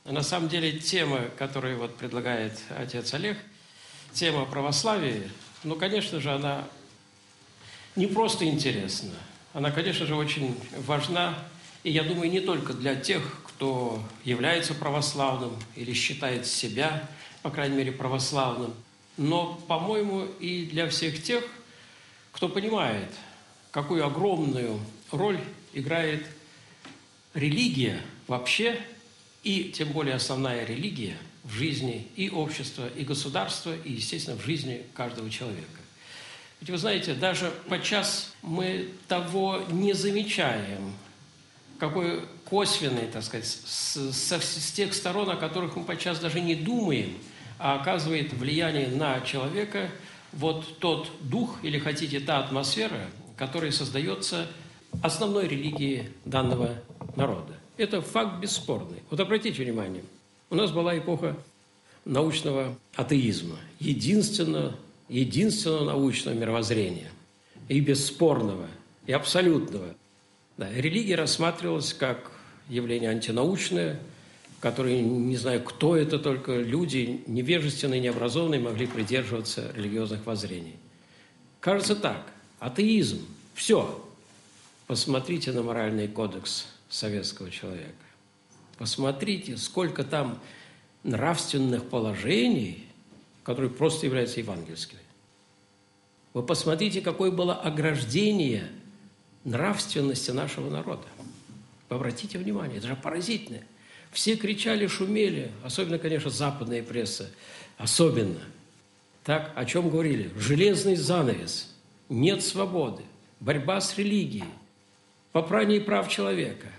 На самом деле тема, которую вот предлагает отец Олег, тема православия, ну, конечно же, она не просто интересна, она, конечно же, очень важна, и я думаю, не только для тех, кто является православным или считает себя, по крайней мере, православным, но, по-моему, и для всех тех, кто понимает, какую огромную роль играет религия вообще, и тем более основная религия в жизни и общества, и государства, и, естественно, в жизни каждого человека. Ведь вы знаете, даже подчас мы того не замечаем, какой косвенный, так сказать, с тех сторон, о которых мы подчас даже не думаем, а оказывает влияние на человека вот тот дух, или хотите, та атмосфера, которая создается основной религией данного народа. Это факт бесспорный. Вот обратите внимание, у нас была эпоха научного атеизма, единственного научного мировоззрения, и бесспорного, и абсолютного. Да, религия рассматривалась как явление антинаучное, которое, не знаю, кто это, только люди невежественные, необразованные могли придерживаться религиозных воззрений. Кажется так, атеизм, все. Посмотрите на моральный кодекс советского человека. Посмотрите, сколько там нравственных положений, которые просто являются евангельскими. Вы посмотрите, какое было ограждение нравственности нашего народа. Вы обратите внимание, это же поразительно. Все кричали, шумели, особенно, конечно, западная пресса, особенно. Так, о чем говорили? Железный занавес, нет свободы, борьба с религией, попрание прав человека.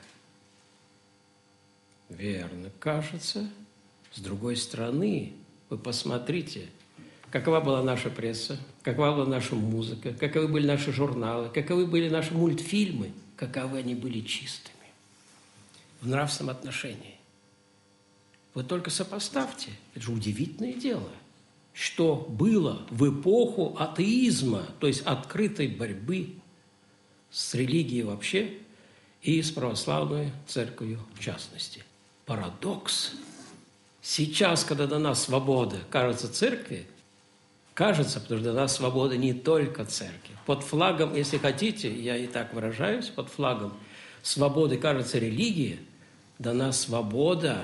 Верно, кажется. С другой стороны, вы посмотрите, какова была наша пресса, какова была наша музыка, каковы были наши журналы, каковы были наши мультфильмы, каковы они были чистыми в нравственном отношении. Вы только сопоставьте, это же удивительное дело, что было в эпоху атеизма, то есть открытой борьбы с религией вообще и с православной церковью в частности. Парадокс. Сейчас, когда дана свобода, кажется, церкви, кажется, потому что дана свобода не только церкви. Под флагом, если хотите, я и так выражаюсь, под флагом свободы, кажется, религии, дана свобода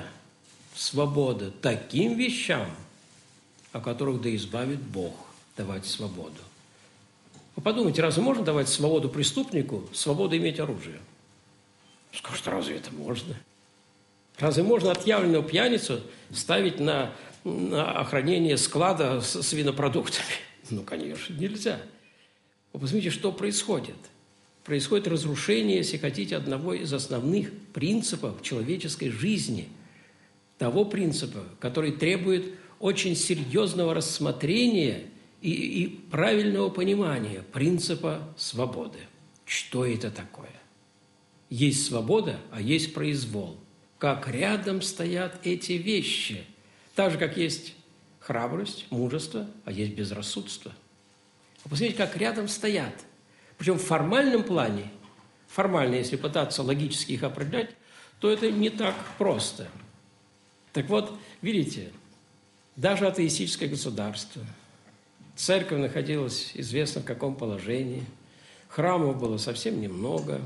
таким вещам, о которых да избавит Бог, давать свободу. Вы подумайте, разве можно давать свободу преступнику, свободу иметь оружие? Скажут, разве это можно? Разве можно отъявленного пьяницу ставить на охранение склада с винопродуктами? Ну, конечно, нельзя. Вы посмотрите, что происходит. Происходит разрушение, если хотите, одного из основных принципов человеческой жизни. Того принципа, который требует очень серьезного рассмотрения и правильного понимания принципа свободы. Что это такое? Есть свобода, а есть произвол. Как рядом стоят эти вещи. Так же, как есть храбрость, мужество, а есть безрассудство. Вы посмотрите, как рядом стоят. Причем в формальном плане, формально, если пытаться логически их определять, то это не так просто. Так вот, видите, даже атеистическое государство, церковь находилась известно в каком положении, храмов было совсем немного,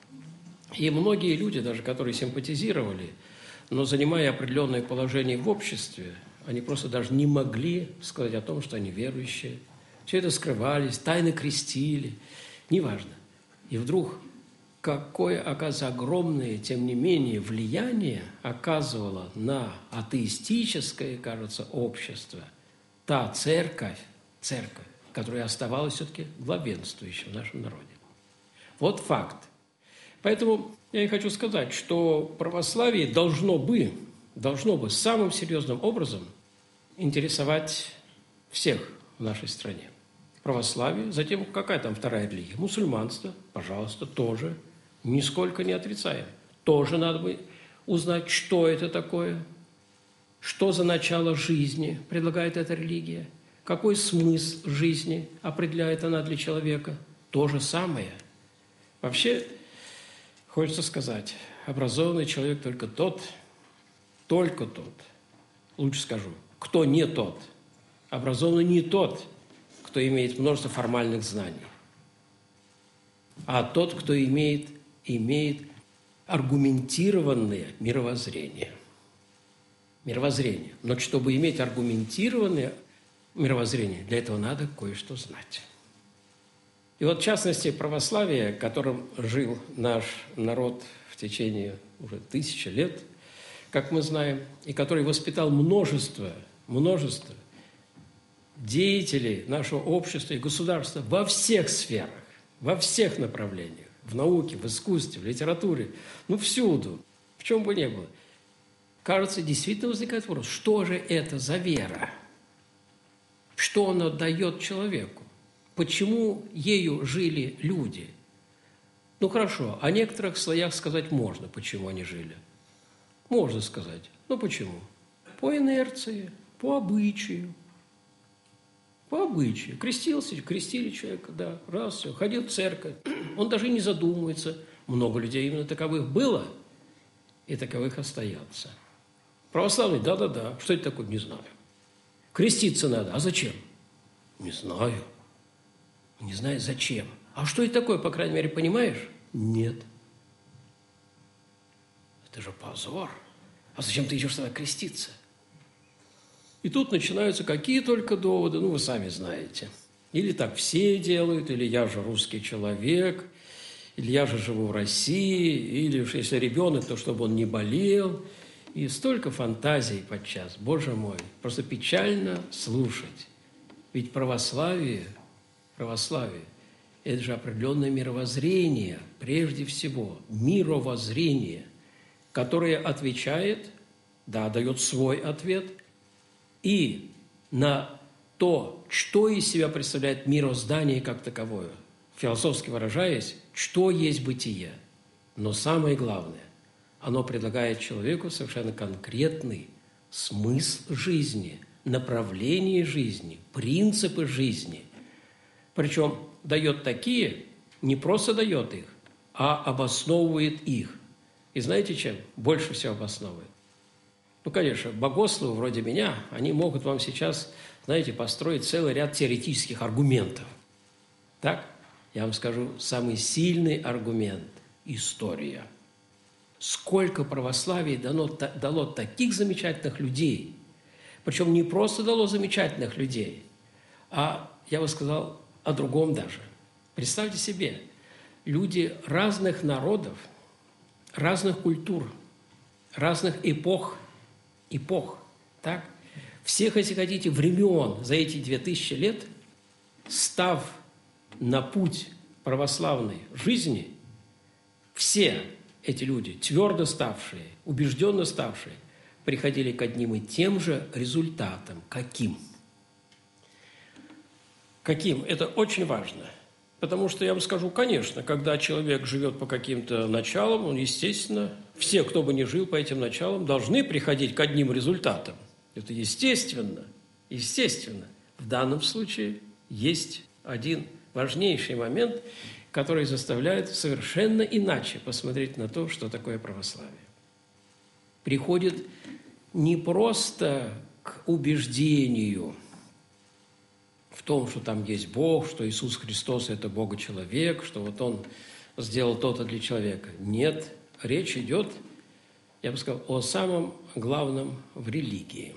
и многие люди, даже которые симпатизировали, но занимая определенное положение в обществе, они просто даже не могли сказать о том, что они верующие. Все это скрывались, тайно крестили, неважно. И вдруг какое, оказывается, огромное, тем не менее, влияние оказывало на атеистическое, кажется, общество та церковь, которая оставалась все-таки главенствующей в нашем народе. Вот факт. Поэтому я и хочу сказать, что православие должно бы самым серьезным образом интересовать всех в нашей стране. Православие, затем какая там вторая религия? Мусульманство, пожалуйста, тоже, нисколько не отрицаем. Тоже надо бы узнать, что это такое, что за начало жизни предлагает эта религия, какой смысл жизни определяет она для человека. То же самое. Вообще, хочется сказать, образованный человек только тот, только тот, лучше скажу, кто не тот, образованный не тот, кто имеет множество формальных знаний, а тот, кто имеет аргументированное мировоззрение. Мировоззрение. Но чтобы иметь аргументированное мировоззрение, для этого надо кое-что знать. И вот, в частности, православие, которым жил наш народ в течение уже 1000 лет, как мы знаем, и который воспитал множество деятелей нашего общества и государства во всех сферах, во всех направлениях, в науке, в искусстве, в литературе, всюду, в чем бы ни было. Кажется, действительно возникает вопрос, что же это за вера? Что она дает человеку? Почему ею жили люди? Хорошо, о некоторых слоях сказать можно, почему они жили. Можно сказать. Почему? По инерции, по обычаю. По обычаю. Крестили человека, да, раз, все, ходил в церковь. Он даже не задумывается. Много людей именно таковых было, и таковых остается. Православный, да. Что это такое? Не знаю. Креститься надо. А зачем? Не знаю. Не знаю, зачем. А что это такое, по крайней мере, понимаешь? Нет. Это же позор. А зачем ты идешь тогда креститься? И тут начинаются какие только доводы, вы сами знаете. Или так все делают, или я же русский человек, или я же живу в России, или если ребенок, то чтобы он не болел. И столько фантазий подчас, Боже мой, просто печально слушать. Ведь православие – это же определенное мировоззрение, прежде всего, мировоззрение, которое отвечает, дает свой ответ, и на то, что из себя представляет мироздание как таковое, философски выражаясь, что есть бытие. Но самое главное, оно предлагает человеку совершенно конкретный смысл жизни, направление жизни, принципы жизни. Причем дает такие, не просто дает их, а обосновывает их. И знаете чем? Больше всего обосновывает. Конечно, богословы вроде меня, они могут вам сейчас, построить целый ряд теоретических аргументов. Так? Я вам скажу, самый сильный аргумент – история. Сколько православия дало таких замечательных людей, причем не просто дало замечательных людей, а, я бы сказал, о другом даже. Представьте себе, люди разных народов, разных культур, разных эпох, так? Всех, если хотите, времен за эти 2000 лет, став на путь православной жизни, все эти люди, твердо ставшие, убежденно ставшие, приходили к одним и тем же результатам. Каким? Каким? Это очень важно. Потому что я вам скажу, конечно, когда человек живет по каким-то началам, он, естественно, все, кто бы ни жил по этим началам, должны приходить к одним результатам. Это естественно. Естественно. В данном случае есть один важнейший момент, который заставляет совершенно иначе посмотреть на то, что такое православие. Приходит не просто к убеждению в том, что там есть Бог, что Иисус Христос – это Бога-человек, что вот Он сделал то-то для человека. Нет, речь идет, я бы сказал, о самом главном в религии.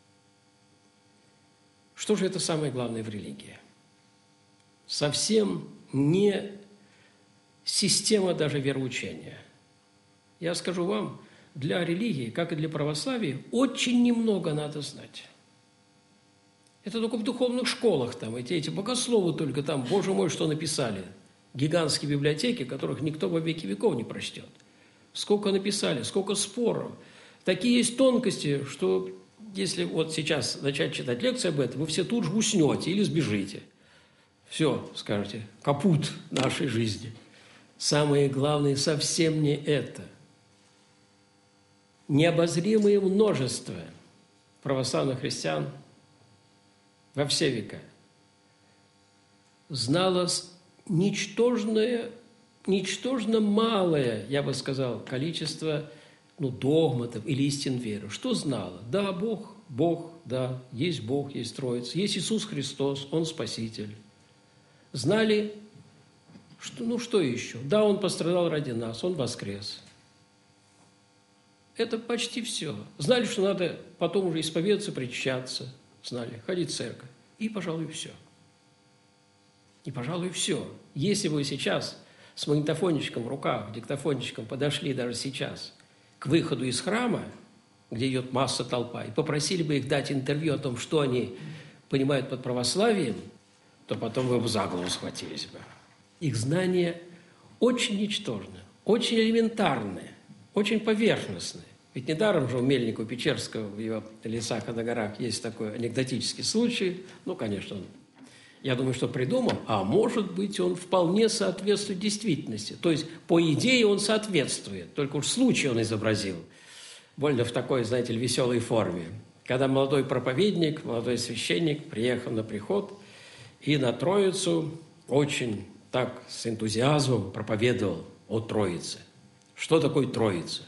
Что же это самое главное в религии? Совсем не система даже вероучения. Я скажу вам, для религии, как и для православия, очень немного надо знать. Это только в духовных школах там, эти богословы только там, Боже мой, что написали. Гигантские библиотеки, которых никто во веки веков не прочтет. Сколько написали, сколько споров. Такие есть тонкости, что если вот сейчас начать читать лекции об этом, вы все тут же уснете или сбежите. Все, скажете, капут нашей жизни. Самое главное совсем не это. Необозримое множество православных христиан во все века знало ничтожно малое, я бы сказал, количество догматов или истин веры. Что знала? Да, Бог, да, есть Бог, есть Троица, есть Иисус Христос, Он Спаситель. Знали, что еще? Да, Он пострадал ради нас, Он воскрес. Это почти все. Знали, что надо потом уже исповедаться, причащаться, знали, ходить в церковь. И, пожалуй, все. И, пожалуй, все. Если вы сейчас с магнитофончиком в руках, диктофончиком подошли даже сейчас к выходу из храма, где идет масса толпа, и попросили бы их дать интервью о том, что они понимают под православием, то потом вы бы за голову схватились бы. Их знания очень ничтожны, очень элементарные, очень поверхностные. Ведь недаром же у Мельникова-Печерского в его «Лесах и на горах» есть такой анекдотический случай. Конечно, я думаю, что придумал, а может быть, он вполне соответствует действительности. То есть, по идее, он соответствует, только уж случай он изобразил. Больно в такой, знаете ли, веселой форме. Когда молодой проповедник, молодой священник приехал на приход и на Троицу очень так с энтузиазмом проповедовал о Троице. Что такое Троица?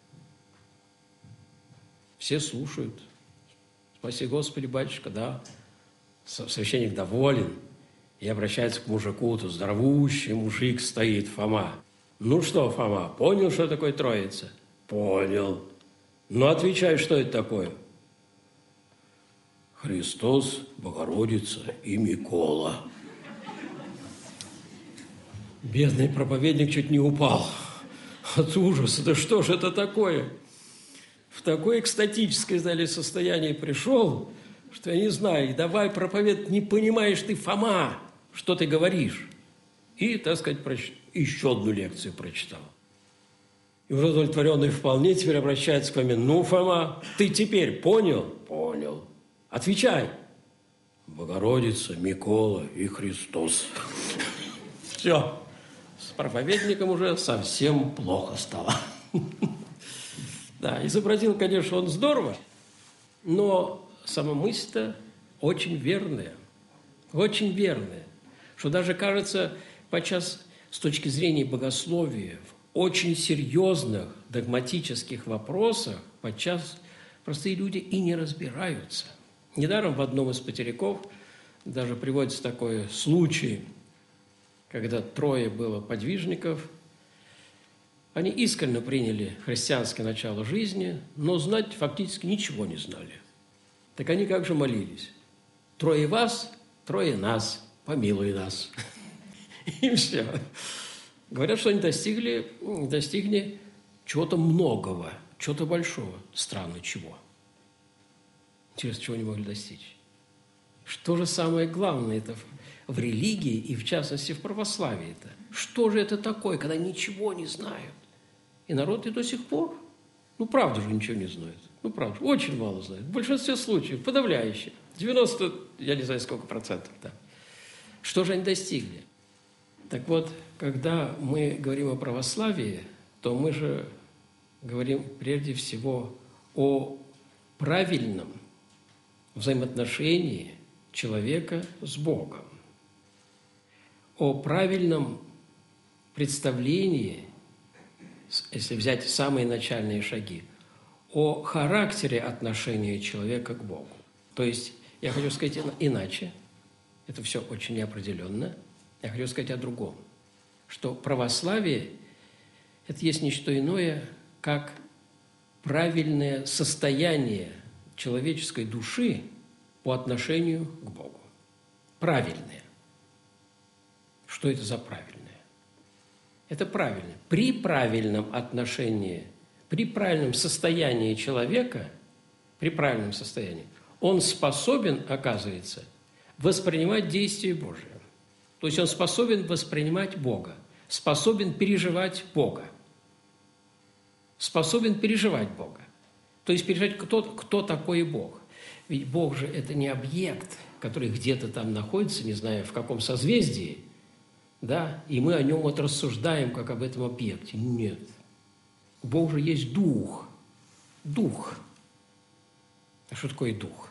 Все слушают. Спаси Господи, батюшка, да. Священник доволен и обращается к мужику. Тут здоровущий мужик стоит, Фома. Ну что, Фома, понял, что такое Троица? Понял. Ну, отвечай, что это такое? Христос, Богородица и Микола. Бедный проповедник чуть не упал от ужаса. Да что же это такое? В такое экстатическое, состояние пришел, что я не знаю, давай проповедовать, не понимаешь ты, Фома, что ты говоришь. И, так сказать, еще одну лекцию прочитал. И уже удовлетворенный вполне теперь обращается к Фоме. Ну, Фома, ты теперь понял? Понял. Отвечай. Богородица, Микола и Христос. Все. С проповедником уже совсем плохо стало. Да, изобразил, конечно, он здорово, но сама мысль-то очень верная, что даже, кажется, подчас с точки зрения богословия в очень серьезных догматических вопросах подчас простые люди и не разбираются. Недаром в одном из потеряков даже приводится такой случай, когда 3 было подвижников. Они искренне приняли христианское начало жизни, но знать фактически ничего не знали. Так они как же молились? 3 вас, 3 нас, помилуй нас. И все. Говорят, что они достигли чего-то многого, чего-то большого. Странно, чего? Интересно, чего они могли достичь? Что же самое главное это в религии и, в частности, в православии-то? Что же это такое, когда ничего не знают? И народ и до сих пор, правда же ничего не знает. Правда, очень мало знает. В большинстве случаев, подавляюще. 90, я не знаю, сколько процентов, да. Что же они достигли? Так вот, когда мы говорим о православии, то мы же говорим прежде всего о правильном взаимоотношении человека с Богом, о правильном представлении, если взять самые начальные шаги, о характере отношения человека к Богу. То есть, я хочу сказать иначе, это все очень неопределенно, я хочу сказать о другом, что православие – это есть не что иное, как правильное состояние человеческой души по отношению к Богу. Правильное. Что это за правильное? Это правильно. При правильном отношении, при правильном состоянии человека, он способен, оказывается, воспринимать действия Божие. То есть он способен воспринимать Бога, способен переживать Бога. То есть переживать, кто такой Бог. Ведь Бог же это не объект, который где-то там находится, не знаю, в каком созвездии, да, и мы о нем рассуждаем, как об этом объекте. Нет. Бог же есть дух. Дух. А что такое дух?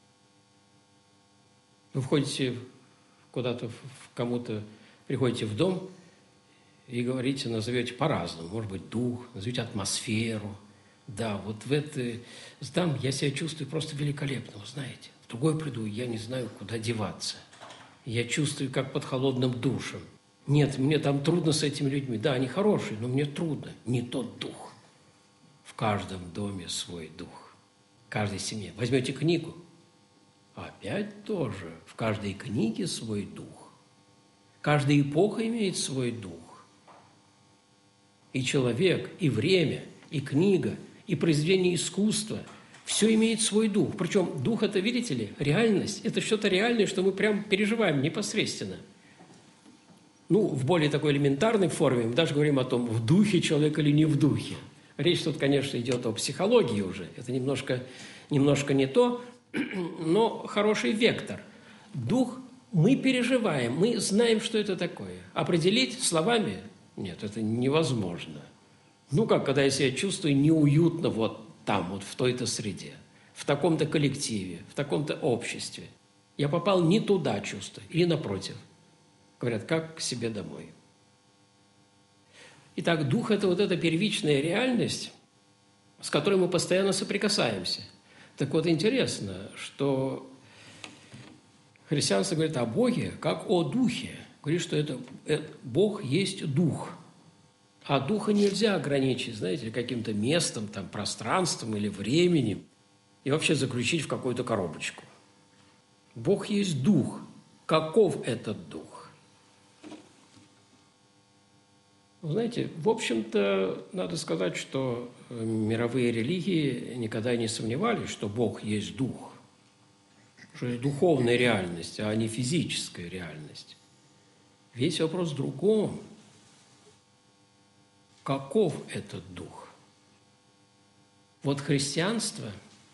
Вы входите куда-то, кому-то приходите в дом и говорите, назовете по-разному. Может быть, дух, назовете атмосферу, Да, вот в это там я себя чувствую просто великолепно, вы знаете. В другой приду, я не знаю, куда деваться. Я чувствую, как под холодным душем. Нет, мне там трудно с этими людьми. Да, они хорошие, но мне трудно. Не тот дух. В каждом доме свой дух. В каждой семье. Возьмете книгу. Опять тоже. В каждой книге свой дух. Каждая эпоха имеет свой дух. И человек, и время, и книга, и произведение искусства – все имеет свой дух. Причем дух – это, видите ли, реальность. Это что-то реальное, что мы прям переживаем непосредственно. Ну, в более такой элементарной форме мы даже говорим о том, в духе человек или не в духе. Речь тут, конечно, идет о психологии уже. Это немножко не то, но хороший вектор. Дух мы переживаем, мы знаем, что это такое. Определить словами – нет, это невозможно. Ну, как, когда я себя чувствую неуютно вот там, вот в той-то среде, в таком-то коллективе, в таком-то обществе. Я попал не туда, чувствую, или напротив. Говорят, как к себе домой. Итак, дух – это вот эта первичная реальность, с которой мы постоянно соприкасаемся. Так вот, интересно, что христианство говорит о Боге как о духе. Говорит, что Бог есть дух. А духа нельзя ограничить, знаете, каким-то местом, там, пространством или временем и вообще заключить в какую-то коробочку. Бог есть дух. Каков этот дух? Знаете, в общем-то, надо сказать, что мировые религии никогда не сомневались, что Бог есть дух, что есть духовная реальность, а не физическая реальность. Весь вопрос в другом. Каков этот дух? Вот христианство,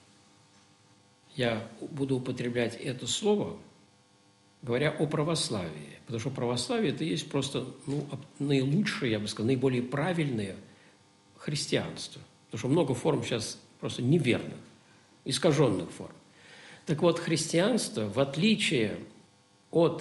я буду употреблять это слово, говоря о православии, потому что православие – это есть просто наилучшее, я бы сказал, наиболее правильное христианство, потому что много форм сейчас просто неверных, искаженных форм. Так вот, христианство, в отличие от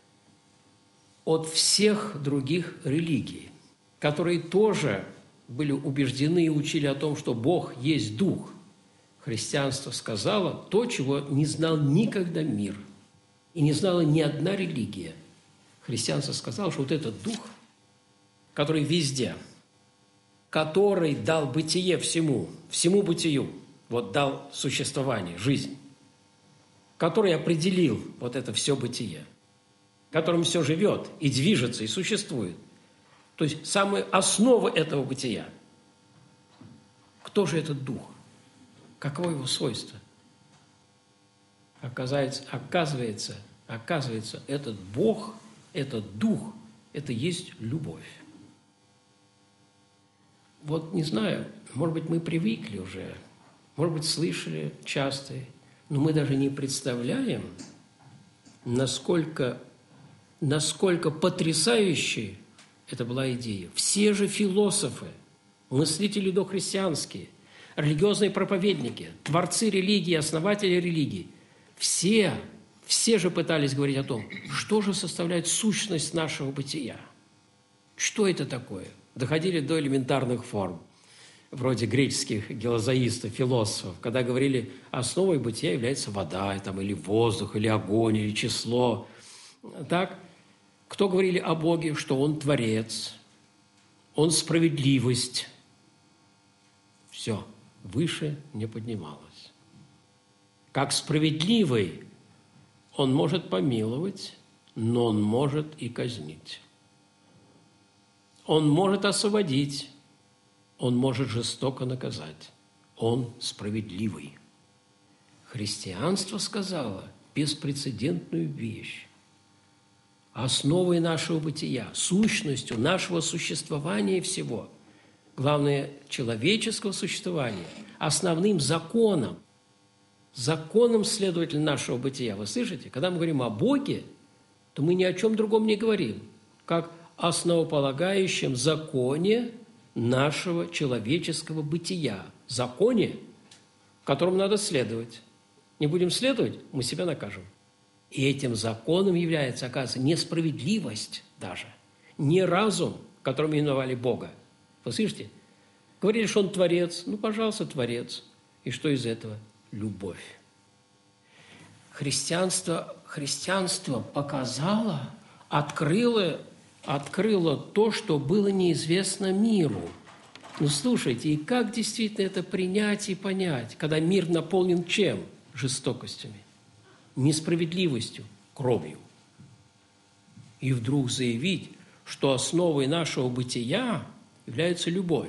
всех других религий, которые тоже были убеждены и учили о том, что Бог есть Дух, христианство сказало то, чего не знал никогда мир и не знала ни одна религия. Христианство сказало, что вот этот Дух, который везде, который дал бытие всему бытию, вот дал существование, жизнь, который определил вот это все бытие, которым все живет и движется, и существует. То есть самая основа этого бытия. Кто же этот дух? Каково его свойство? Оказывается, этот Бог, этот дух, это есть любовь. Вот не знаю, может быть, мы привыкли уже, может быть, слышали часто, но мы даже не представляем, насколько потрясающей это была идея. Все же философы, мыслители дохристианские, религиозные проповедники, творцы религии, основатели религии, все же пытались говорить о том, что же составляет сущность нашего бытия. Что это такое? Доходили до элементарных форм, вроде греческих гелозоистов, философов, когда говорили, основой бытия является вода, там, или воздух, или огонь, или число. Так? Кто говорили о Боге, что Он творец, Он справедливость. Все, выше не поднималось. Как справедливый Он может помиловать, но Он может и казнить. Он может освободить, Он может жестоко наказать. Он справедливый. Христианство сказало беспрецедентную вещь. Основой нашего бытия, сущностью нашего существования всего, главное, человеческого существования, основным законом, следовательно, нашего бытия. Вы слышите? Когда мы говорим о Боге, то мы ни о чем другом не говорим, как основополагающем законе нашего человеческого бытия. Законе, которому надо следовать. Не будем следовать, мы себя накажем. И этим законом является, оказывается, несправедливость даже, не разум, которым именовали Бога. Вы слышите? Говорили, что он творец. Ну, пожалуйста, творец. И что из этого? Любовь. Христианство показало, открыло то, что было неизвестно миру. Ну, слушайте, и как действительно это принять и понять, когда мир наполнен чем? Жестокостями, несправедливостью, кровью. И вдруг заявить, что основой нашего бытия является любовь.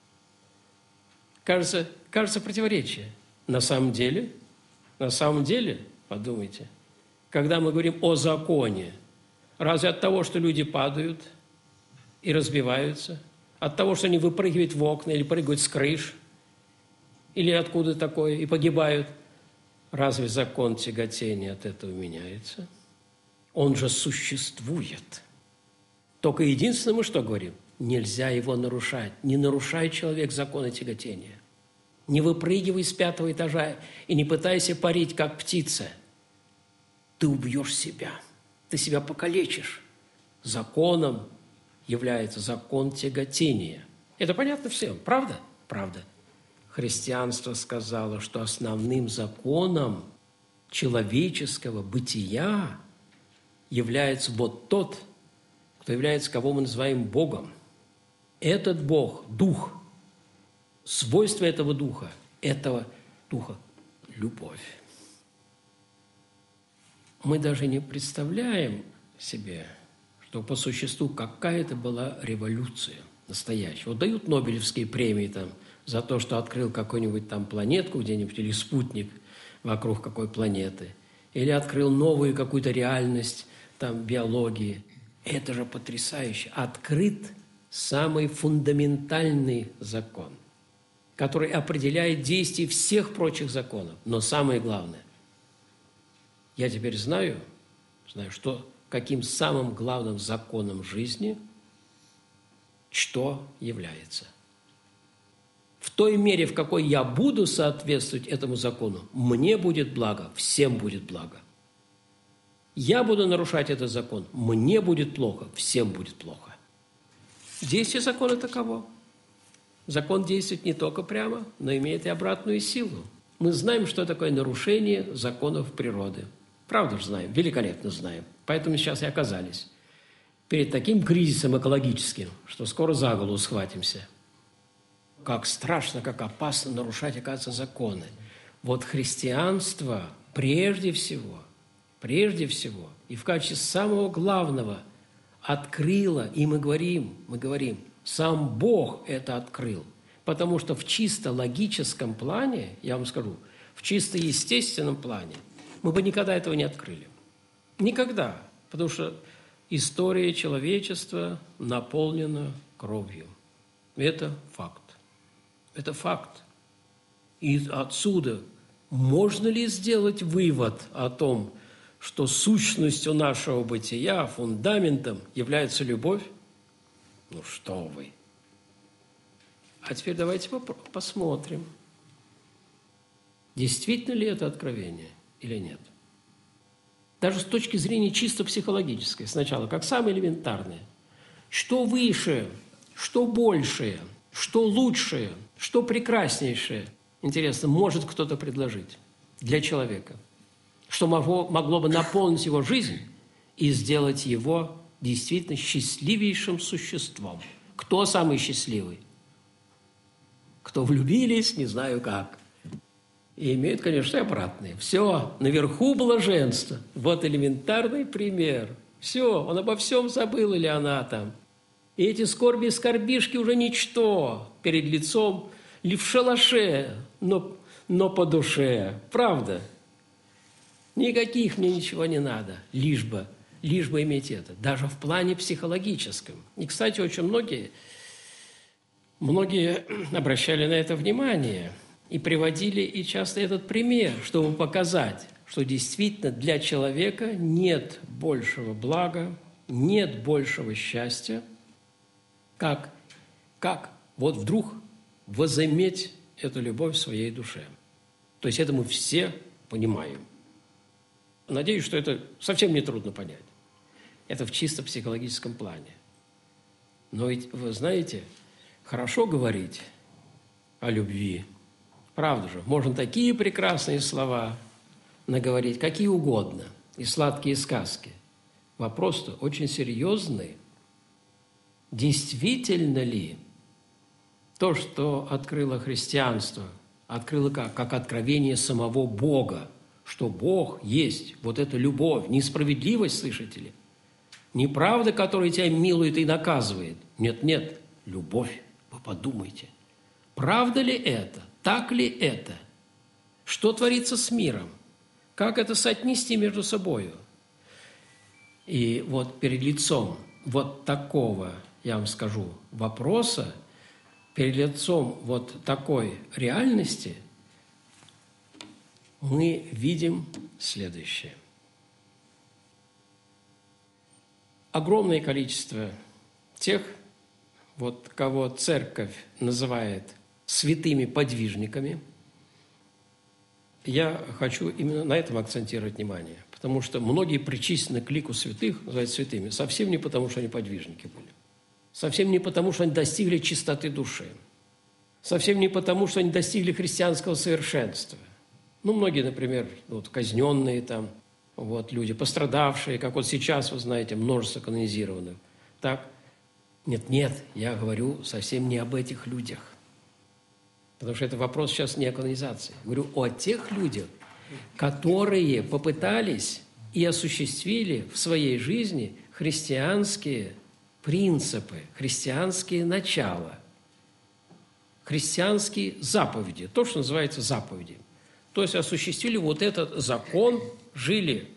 Кажется противоречие. На самом деле, подумайте, когда мы говорим о законе, разве от того, что люди падают и разбиваются, от того, что они выпрыгивают в окна или прыгают с крыш, или откуда такое, и погибают, разве закон тяготения от этого меняется? Он же существует. Только единственное, мы что говорим? Нельзя его нарушать. Не нарушай, человек, законы тяготения. Не выпрыгивай с 5-го этажа и не пытайся парить, как птица. Ты убьешь себя. Ты себя покалечишь. Законом является закон тяготения. Это понятно всем, правда? Правда. Христианство сказало, что основным законом человеческого бытия является вот тот, кто является, кого мы называем Богом. Этот Бог – Дух. Свойство этого Духа – любовь. Мы даже не представляем себе, что по существу какая-то была революция настоящая. Вот дают Нобелевские премии там за то, что открыл какую-нибудь там планетку где-нибудь или спутник вокруг какой планеты, или открыл новую какую-то реальность там биологии. Это же потрясающе. Открыт самый фундаментальный закон, который определяет действие всех прочих законов. Но самое главное, я теперь знаю, что каким самым главным законом жизни что является. В той мере, в какой я буду соответствовать этому закону, мне будет благо, всем будет благо. Я буду нарушать этот закон, мне будет плохо, всем будет плохо. Действие закона таково. Закон действует не только прямо, но имеет и обратную силу. Мы знаем, что такое нарушение законов природы. Правда же знаем, великолепно знаем. Поэтому сейчас и оказались перед таким кризисом экологическим, что скоро за голову схватимся. Как страшно, как опасно нарушать, оказывается, законы. Вот христианство прежде всего, и в качестве самого главного открыло, и мы говорим, сам Бог это открыл. Потому что в чисто логическом плане, я вам скажу, в чисто естественном плане, мы бы никогда этого не открыли. Никогда. Потому что история человечества наполнена кровью. Это факт. Это факт. И отсюда можно ли сделать вывод о том, что сущностью нашего бытия, фундаментом является любовь? Ну что вы. А теперь давайте посмотрим, действительно ли это откровение или нет. Даже с точки зрения чисто психологической. Сначала, как самое элементарное. Что выше, что большее, что лучшее, что прекраснейшее, интересно, может кто-то предложить для человека, что могло бы наполнить его жизнь и сделать его действительно счастливейшим существом. Кто самый счастливый? Кто влюбились, не знаю как. И имеют, конечно, и обратные. Все, наверху блаженство. Вот элементарный пример. Все, он обо всем забыл, или она там. И эти скорби и скорбишки уже ничто перед лицом, ли в шалаше, но по душе. Правда? Никаких мне ничего не надо, лишь бы иметь это. Даже в плане психологическом. И, кстати, очень многие обращали на это внимание и приводили и часто этот пример, чтобы показать, что действительно для человека нет большего блага, нет большего счастья, как вот вдруг возыметь эту любовь в своей душе. То есть это мы все понимаем. Надеюсь, что это совсем не трудно понять. Это в чисто психологическом плане. Но ведь, вы знаете, хорошо говорить о любви. Правда же, можно такие прекрасные слова наговорить, какие угодно, и сладкие сказки. Вопрос-то очень серьезный. Действительно ли то, что открыло христианство, открыло как откровение самого Бога, что Бог есть вот эта любовь, несправедливость, слышите ли? Неправда, которая тебя милует и наказывает. Нет, любовь, вы подумайте. Правда ли это? Так ли это? Что творится с миром? Как это соотнести между собой? И вот перед лицом вот такого, я вам скажу, вопроса, перед лицом вот такой реальности мы видим следующее. Огромное количество тех, вот кого церковь называет святыми подвижниками, я хочу именно на этом акцентировать внимание, потому что многие причислены к лику святых, называют святыми, совсем не потому, что они подвижники были, совсем не потому, что они достигли чистоты души, совсем не потому, что они достигли христианского совершенства. Многие, например, казненные там, люди, пострадавшие, как вот сейчас, вы знаете, множество канонизированных. Так? Нет, я говорю совсем не об этих людях. Потому что это вопрос сейчас не о канонизации. Говорю о тех людях, которые попытались и осуществили в своей жизни христианские принципы, христианские начала, христианские заповеди, то, что называется заповеди. То есть осуществили вот этот закон, жили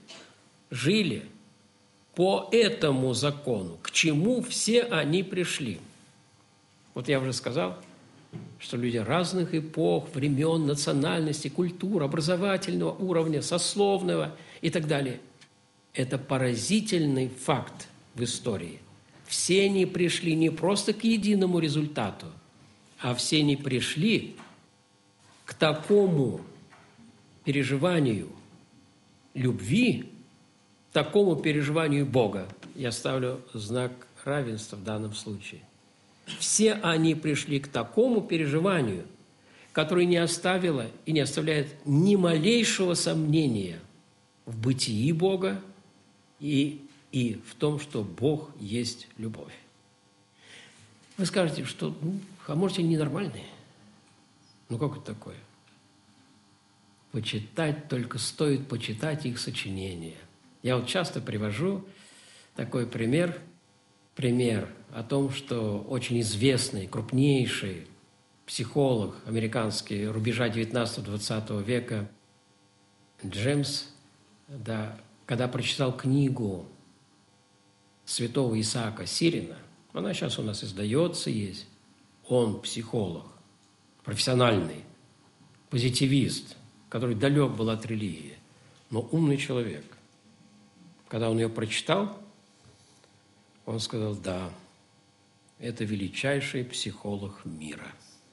по этому закону, к чему все они пришли. Вот я уже сказал, что люди разных эпох, времен, национальностей, культур, образовательного уровня, сословного и так далее. Это поразительный факт в истории. Все они пришли не просто к единому результату, а все они пришли к такому переживанию любви, такому переживанию Бога. Я ставлю знак равенства в данном случае. Все они пришли к такому переживанию, которое не оставило и не оставляет ни малейшего сомнения в бытии Бога и в том, что Бог есть любовь. Вы скажете, что, а может, они ненормальные? Как это такое? Почитать, только стоит почитать их сочинения. Я часто привожу такой пример о том, что очень известный, крупнейший психолог американский рубежа 19-20 века Джеймс, когда прочитал книгу святого Исаака Сирина, она сейчас у нас издается, есть, он психолог, профессиональный, позитивист, который далек был от религии, но умный человек. Когда он ее прочитал, он сказал, да, это величайший психолог мира.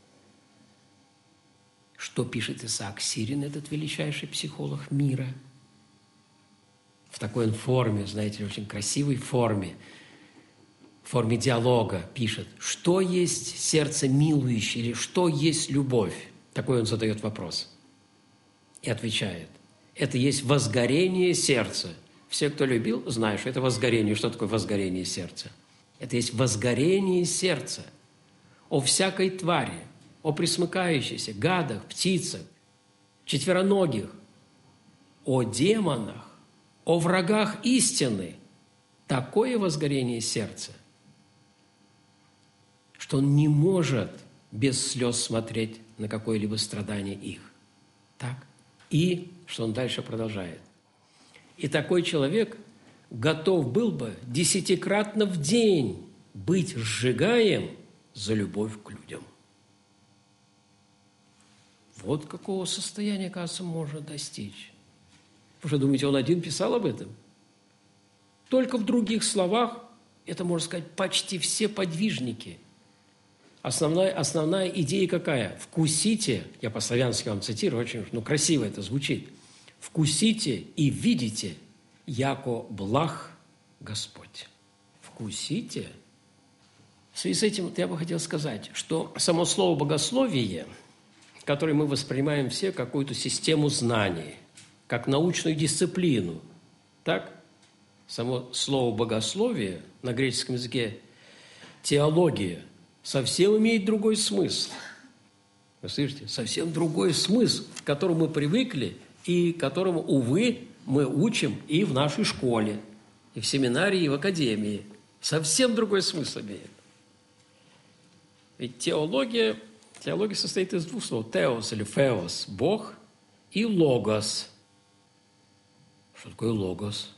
Что пишет Исаак Сирин, этот величайший психолог мира? В такой форме, знаете, очень красивой форме диалога пишет, что есть сердце милующее или что есть любовь? Такой он задает вопрос. И отвечает, это есть возгорение сердца. Все, кто любил, знают, что это возгорение. Что такое возгорение сердца? Это есть возгорение сердца о всякой твари, о пресмыкающихся, гадах, птицах, четвероногих, о демонах, о врагах истины. Такое возгорение сердца, что он не может без слез смотреть на какое-либо страдание их. Так? И что он дальше продолжает. И такой человек готов был бы 10-кратно в день быть сжигаем за любовь к людям. Вот какого состояния, кажется, можно достичь. Вы что, думаете, он один писал об этом? Только в других словах, это, можно сказать, почти все подвижники. Основная идея какая? Вкусите, я по-славянски вам цитирую, очень красиво это звучит. Вкусите и видите, яко благ Господь. Вкусите, В связи с этим я бы хотел сказать, что само слово «богословие», которое мы воспринимаем все как какую-то систему знаний, как научную дисциплину, так? Само слово «богословие» на греческом языке «теология» совсем имеет другой смысл. Вы слышите? Совсем другой смысл, к которому мы привыкли и которому, увы, мы учим и в нашей школе, и в семинарии, и в академии. Совсем другой смысл имеет. Ведь теология состоит из двух слов. Теос или феос – Бог, и логос. Что такое логос?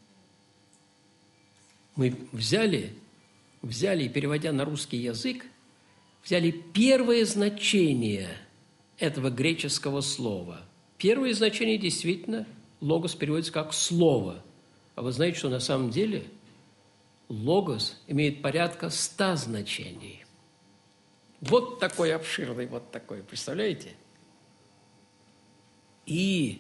Мы взяли и, переводя на русский язык, взяли первое значение этого греческого слова. Первое значение действительно логос переводится как «слово». А вы знаете, что на самом деле логос имеет порядка 100 значений. Вот такой обширный, вот такой, представляете? И,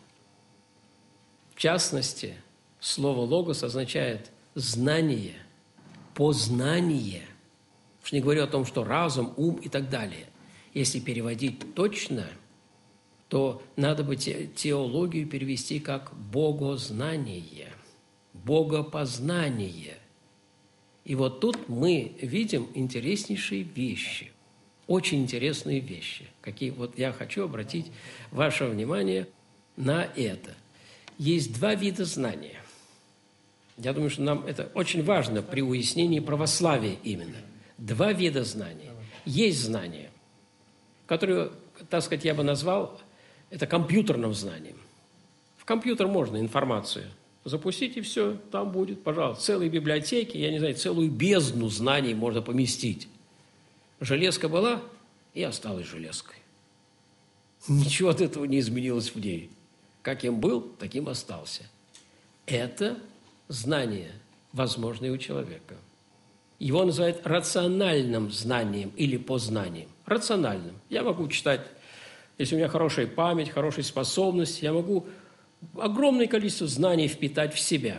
в частности, слово «логос» означает знание, познание. Уж не говорю о том, что разум, ум и так далее. Если переводить точно, то надо бы теологию перевести как богознание, богопознание. И вот тут мы видим интереснейшие вещи, очень интересные вещи, какие вот я хочу обратить ваше внимание на это. Есть 2 вида знания. Я думаю, что нам это очень важно при уяснении православия именно. 2 вида знаний. Есть знания, которые, так сказать, я бы назвал это компьютерным знанием. В компьютер можно информацию запустить, и все, там будет, пожалуйста, целые библиотеки, я не знаю, целую бездну знаний можно поместить. Железка была и осталась железкой. Ничего от этого не изменилось в ней. Каким был, таким остался. Это знание, возможное у человека. Его называют рациональным знанием или познанием. Рациональным. Я могу читать, если у меня хорошая память, хорошая способность, я могу огромное количество знаний впитать в себя.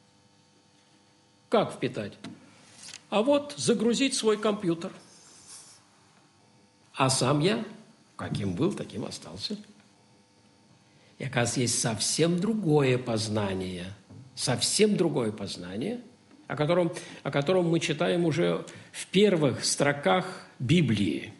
Как впитать? А вот загрузить свой компьютер. А сам я, каким был, таким остался. И, оказывается, есть совсем другое познание, о котором мы читаем уже в первых строках Библии.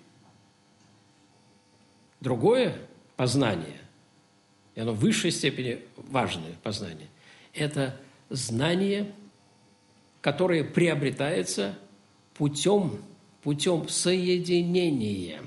Другое познание, и оно в высшей степени важное познание, это знание, которое приобретается путем соединения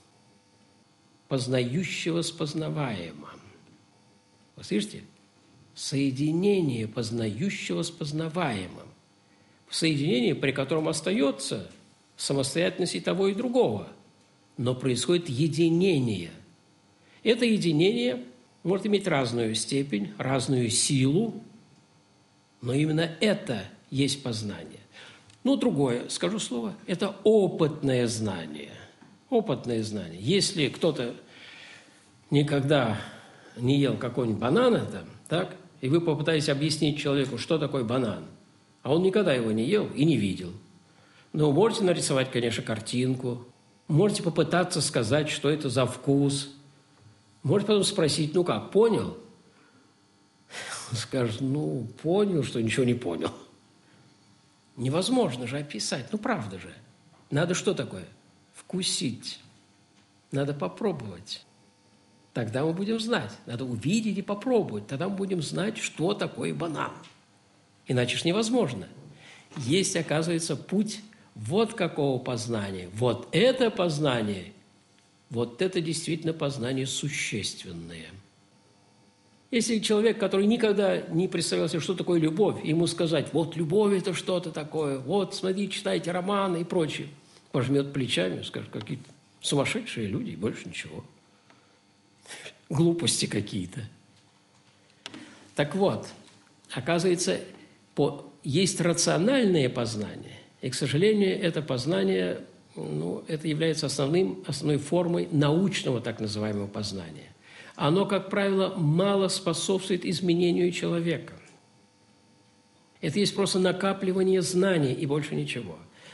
познающего с познаваемым. Вы слышите? Соединение познающего с познаваемым. Соединение, при котором остается самостоятельность и того, и другого, но происходит единение. Это единение может иметь разную степень, разную силу, но именно это есть познание. Ну, другое, скажу слово, это опытное знание. Опытное знание. Если кто-то никогда не ел какой-нибудь банана, так, и вы попытаетесь объяснить человеку, что такое банан, а он никогда его не ел и не видел. Но вы можете нарисовать, конечно, картинку, можете попытаться сказать, что это за вкус, можете потом спросить, ну как, понял? Он скажет, ну, понял, что ничего не понял. Невозможно же описать, ну правда же. Надо что такое? Вкусить. Надо попробовать. Тогда мы будем знать. Надо увидеть и попробовать. Тогда мы будем знать, что такое банан. Иначе ж невозможно. Есть, оказывается, путь вот какого познания. Вот это познание, вот это действительно познание существенное. Если человек, который никогда не представлял себе, что такое любовь, ему сказать, вот любовь – это что-то такое, вот, смотри, читайте романы и прочее, пожмет плечами, скажет, какие-то сумасшедшие люди, и больше ничего. Глупости какие-то. Так вот, оказывается, есть рациональное познание, и, к сожалению, это познание, это является основной формой научного так называемого познания. Оно, как правило, мало способствует изменению человека. Это есть просто накапливание знаний и больше ничего.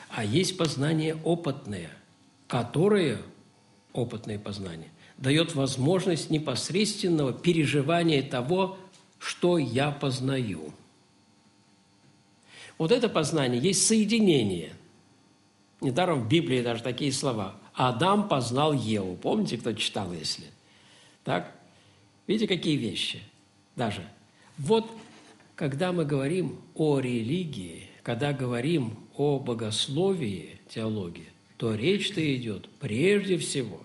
А есть познание опытное, которое, опытное познание, дает возможность непосредственного переживания того, что я познаю. Вот это познание есть соединение. Недаром в Библии даже такие слова. Адам познал Еву. Помните, кто читал, если? Так? Видите, какие вещи? Даже. Вот, когда мы говорим о религии, когда говорим о богословии, теологии, то речь-то идет прежде всего,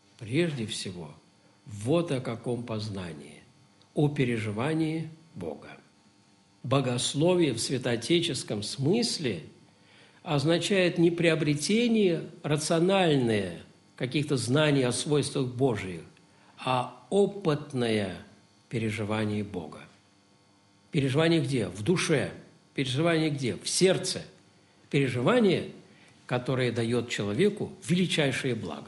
вот о каком познании, о переживании Бога. Богословие в святоотеческом смысле означает не приобретение рациональное каких-то знаний о свойствах Божьих, а опытное переживание Бога. Переживание где? В душе. Переживание где? В сердце. Переживание, которое дает человеку величайшее благо.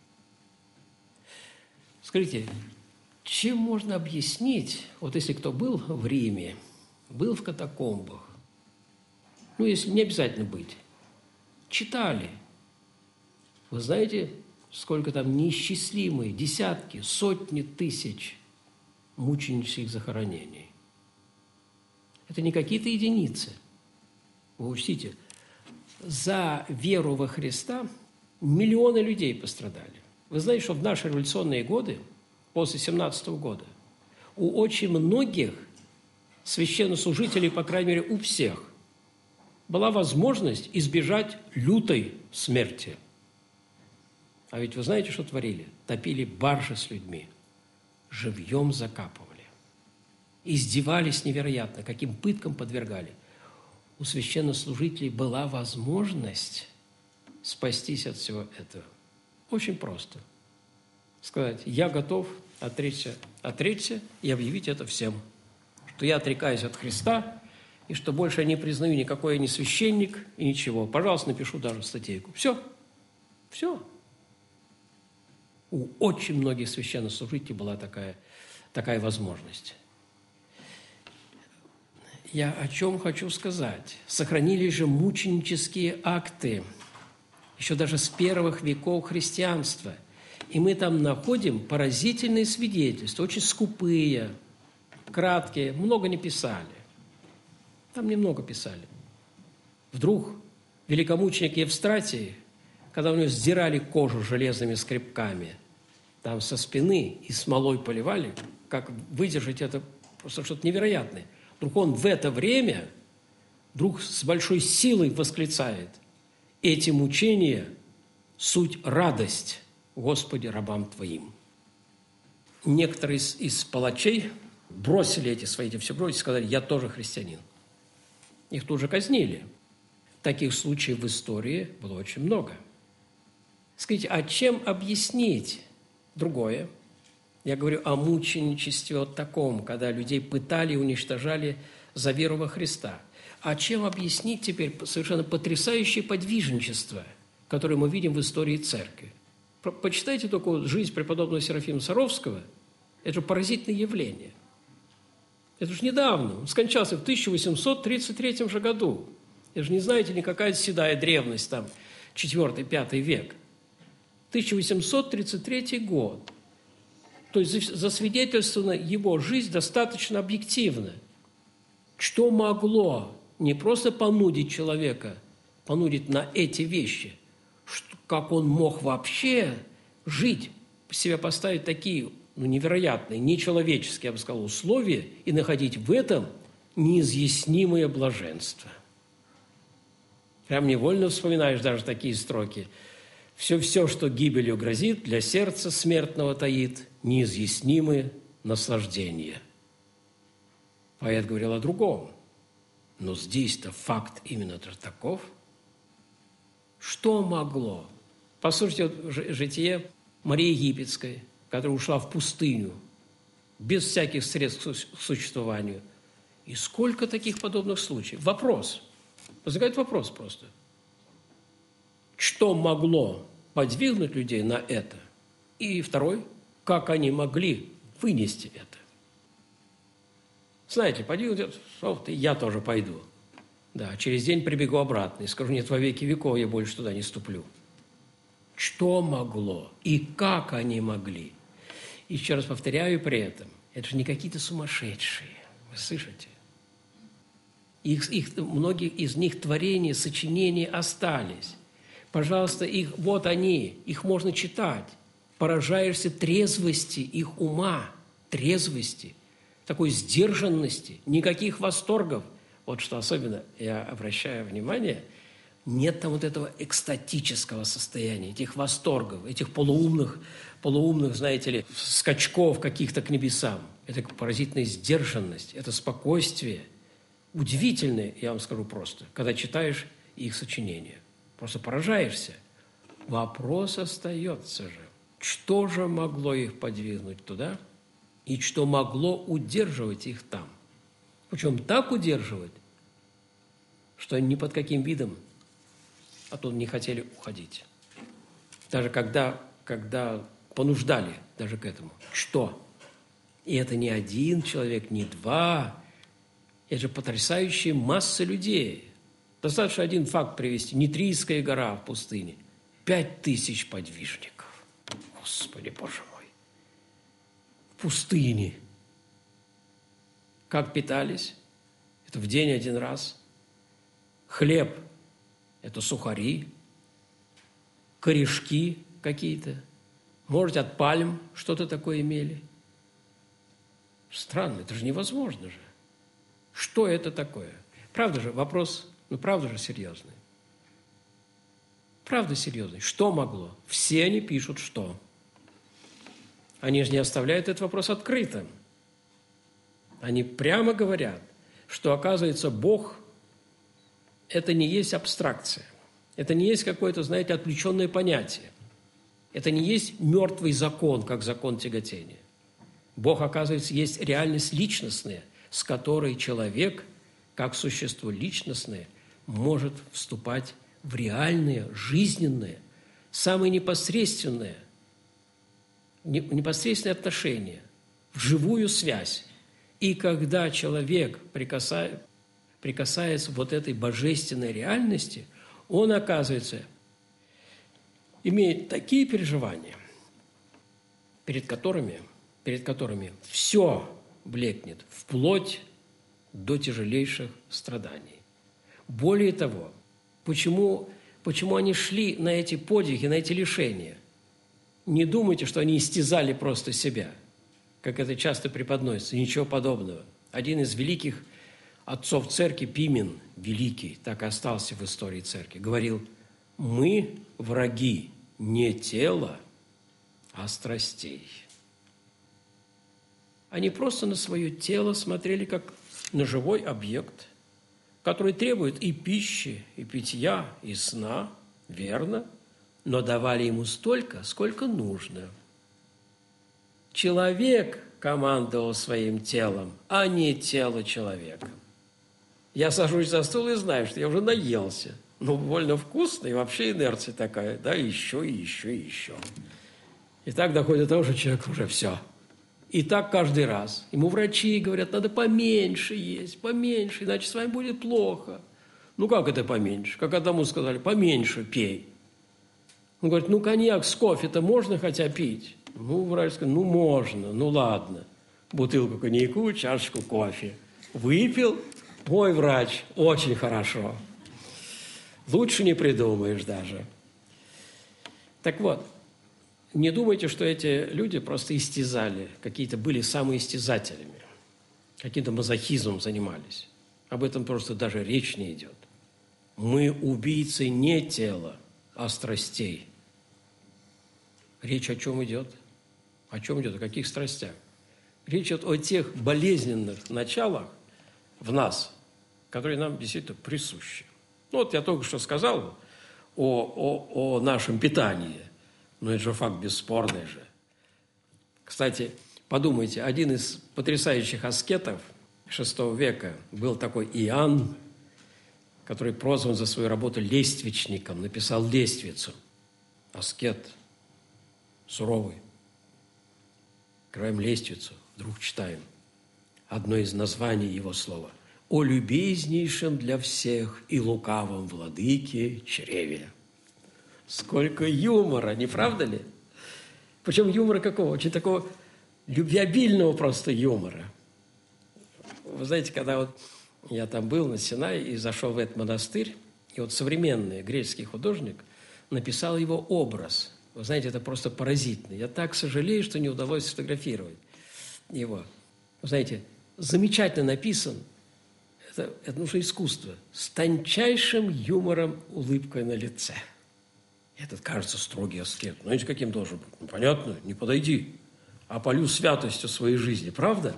Скажите, чем можно объяснить, вот если кто был в Риме, был в катакомбах, ну, если не обязательно быть, читали, вы знаете, сколько там неисчислимые, десятки, сотни тысяч мученических захоронений. Это не какие-то единицы. Вы учтите, за веру во Христа миллионы людей пострадали. Вы знаете, что в наши революционные годы, после 17 года, у очень многих священнослужителей, по крайней мере, у всех, была возможность избежать лютой смерти. А ведь вы знаете, что творили? Топили баржи с людьми, живьем закапывали. Издевались невероятно, каким пыткам подвергали. У священнослужителей была возможность спастись от всего этого. Очень просто. Сказать, я готов отречься и объявить это всем, что я отрекаюсь от Христа, и что больше я не признаю никакой я не священник и ничего. Пожалуйста, напишу даже статейку. Все. У очень многих священнослужителей была такая возможность. Я о чем хочу сказать? Сохранились же мученические акты, еще даже с первых веков христианства. И мы там находим поразительные свидетельства, очень скупые, краткие, много не писали. Там немного писали. Вдруг великомученик Евстратий, когда у него сдирали кожу железными скребками, там со спины и смолой поливали, как выдержать это, просто что-то невероятное. Вдруг он в это время с большой силой восклицает: «Эти мучения – суть радость, Господи, рабам Твоим». Некоторые из палачей бросили эти все бросили и сказали: «Я тоже христианин». Их тут же казнили. Таких случаев в истории было очень много. Скажите, а чем объяснить другое? Я говорю о мученичестве вот таком, когда людей пытали и уничтожали за веру во Христа. А чем объяснить теперь совершенно потрясающее подвижничество, которое мы видим в истории Церкви? Почитайте только жизнь преподобного Серафима Саровского. Это же поразительное явление. Это же недавно. Он скончался в 1833 же году. Это же не знаете, никакая седая древность, там, 4-5 век. 1833 год. То есть засвидетельствована его жизнь достаточно объективно. Что могло не просто понудить человека, понудить на эти вещи, как он мог вообще жить, себя поставить такие невероятные, нечеловеческие, я бы сказал, условия и находить в этом неизъяснимое блаженство. Прям невольно вспоминаешь даже такие строки. Все, что гибелью грозит, для сердца смертного таит неизъяснимые наслаждения. Поэт говорил о другом. Но здесь-то факт именно таков. Что могло? Послушайте житие Марии Египетской, которая ушла в пустыню, без всяких средств к существованию. И сколько таких подобных случаев? Вопрос. Возникает вопрос просто. Что могло подвигнуть людей на это? И второй, как они могли вынести это? Знаете, подвигнуть, я тоже пойду. Да, через день прибегу обратно и скажу: нет, во веки веков я больше туда не ступлю. Что могло и как они могли? И еще раз повторяю при этом, это же не какие-то сумасшедшие, вы слышите? Многие из них творения, сочинения остались. Пожалуйста, вот они, их можно читать. Поражаешься трезвости их ума, трезвости, такой сдержанности, никаких восторгов. Вот что особенно я обращаю внимание, нет там вот этого экстатического состояния, этих восторгов, этих полуумных, знаете ли, скачков каких-то к небесам. Это поразительная сдержанность, это спокойствие. Удивительное, я вам скажу просто, когда читаешь их сочинения. Просто поражаешься. Вопрос остается же. Что же могло их подвигнуть туда? И что могло удерживать их там? Причем так удерживать, что они ни под каким видом оттуда не хотели уходить. Даже когда понуждали даже к этому. Что? И это не один человек, не два. Это же потрясающая масса людей. Достаточно один факт привести. Нитрийская гора в пустыне. 5000 подвижников. Господи, Боже мой. В пустыне. Как питались? Это в день один раз. Хлеб – это сухари, корешки какие-то. Может, от пальм что-то такое имели. Странно, это же невозможно же. Что это такое? Правда же, вопрос, правда же серьезный. Правда серьезный. Что могло? Все они пишут, что. Они же не оставляют этот вопрос открытым. Они прямо говорят, что, оказывается, Бог – это не есть абстракция. Это не есть какое-то, знаете, отвлеченное понятие. Это не есть мертвый закон, как закон тяготения. Бог, оказывается, есть реальность личностная, с которой человек, как существо личностное, может вступать в реальное, жизненное, самое непосредственное отношение, в живую связь. И когда человек прикасается вот этой божественной реальности, он, оказывается, имеет такие переживания, перед которыми все блекнет, вплоть до тяжелейших страданий. Более того, почему они шли на эти подвиги, на эти лишения? Не думайте, что они истязали просто себя, как это часто преподносится, ничего подобного. Один из великих отцов церкви, Пимен, великий, так и остался в истории церкви, говорил: мы враги не тела, а страстей. Они просто на свое тело смотрели как на живой объект, который требует и пищи, и питья, и сна, верно, но давали ему столько, сколько нужно. Человек командовал своим телом, а не тело человека. Я сажусь за стол и знаю, что я уже наелся. Больно вкусно, и вообще инерция такая, да, еще, и еще, и еще. И так доходит до того, что человек уже все. И так каждый раз. Ему врачи говорят: надо поменьше есть, поменьше, иначе с вами будет плохо. Как это поменьше? Как одному сказали: поменьше пей. Он говорит: коньяк с кофе-то можно хотя пить? Врач сказал: можно, ладно. Бутылку коньяку, чашечку кофе. Выпил. Ой, врач, очень хорошо. Лучше не придумаешь даже. Так вот, не думайте, что эти люди просто истязали, какие-то были самоистязателями, каким-то мазохизмом занимались. Об этом просто даже речь не идет. Мы убийцы не тела, а страстей. Речь о чем идет? О чем идет? О каких страстях? Речь идет о тех болезненных началах в нас, которые нам действительно присущи. Я только что сказал о нашем питании. Но это же факт бесспорный же. Кстати, подумайте, один из потрясающих аскетов VI века был такой Иоанн, который прозван за свою работу лествичником, написал лествицу. Аскет суровый. Открываем лествицу, вдруг читаем одно из названий его слова. о любезнейшем для всех и лукавом владыке чреве». Сколько юмора, не правда ли? Причем юмора какого? Очень такого любвеобильного просто юмора. Вы знаете, когда вот я там был на Синае и зашел в этот монастырь, и вот современный греческий художник написал его образ. Вы знаете, это просто поразительно. Я так сожалею, что не удалось сфотографировать его. Вы знаете, замечательно написан. Это нужно искусство. С тончайшим юмором, улыбкой на лице. Этот, кажется, строгий аскет. Знаете, каким должен быть? Ну, понятно, не подойди. Опалю святостью своей жизни. Правда?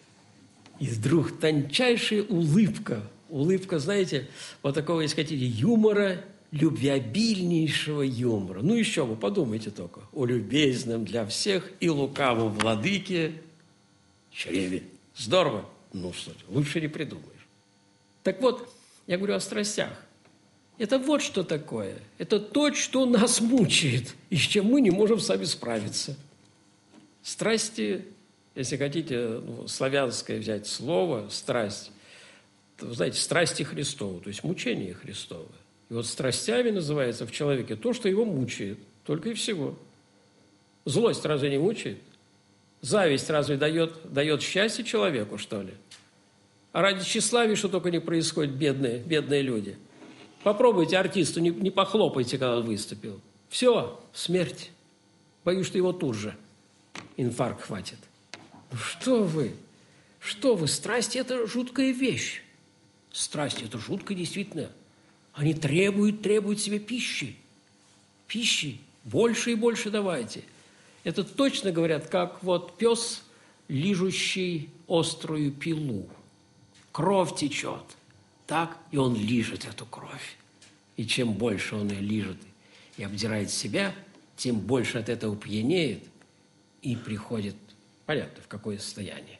И вдруг тончайшая улыбка. Улыбка, знаете, вот такого, если хотите, юмора, любвеобильнейшего юмора. Ну, еще вы подумайте только. О любезном для всех и лукавом владыке чреве. Здорово. Ну, что, лучше не придумаешь. Так вот, я говорю о страстях. Это вот что такое. Это то, что нас мучает, и с чем мы не можем сами справиться. Страсти, если хотите, славянское взять слово, страсть, то, вы знаете, страсти Христовы, то есть мучение Христовы. И вот страстями называется в человеке то, что его мучает, только и всего. Злость разве не мучает? Зависть разве дает счастье человеку, что ли? А ради тщеславия что только не происходит, бедные люди. Попробуйте артисту, не похлопайте, когда он выступил. Все, смерть. Боюсь, что его тут же инфаркт хватит. Что вы? Что вы? Страсть – это жуткая вещь. Страсть – это жутко действительно. Они требуют себе пищи. Пищи. Больше и больше давайте. Это точно говорят, как вот пес, лижущий острую пилу. Кровь течет. Так, и он лижет эту кровь. И чем больше он ее лижет и обдирает себя, тем больше от этого пьянеет и приходит, понятно, в какое состояние.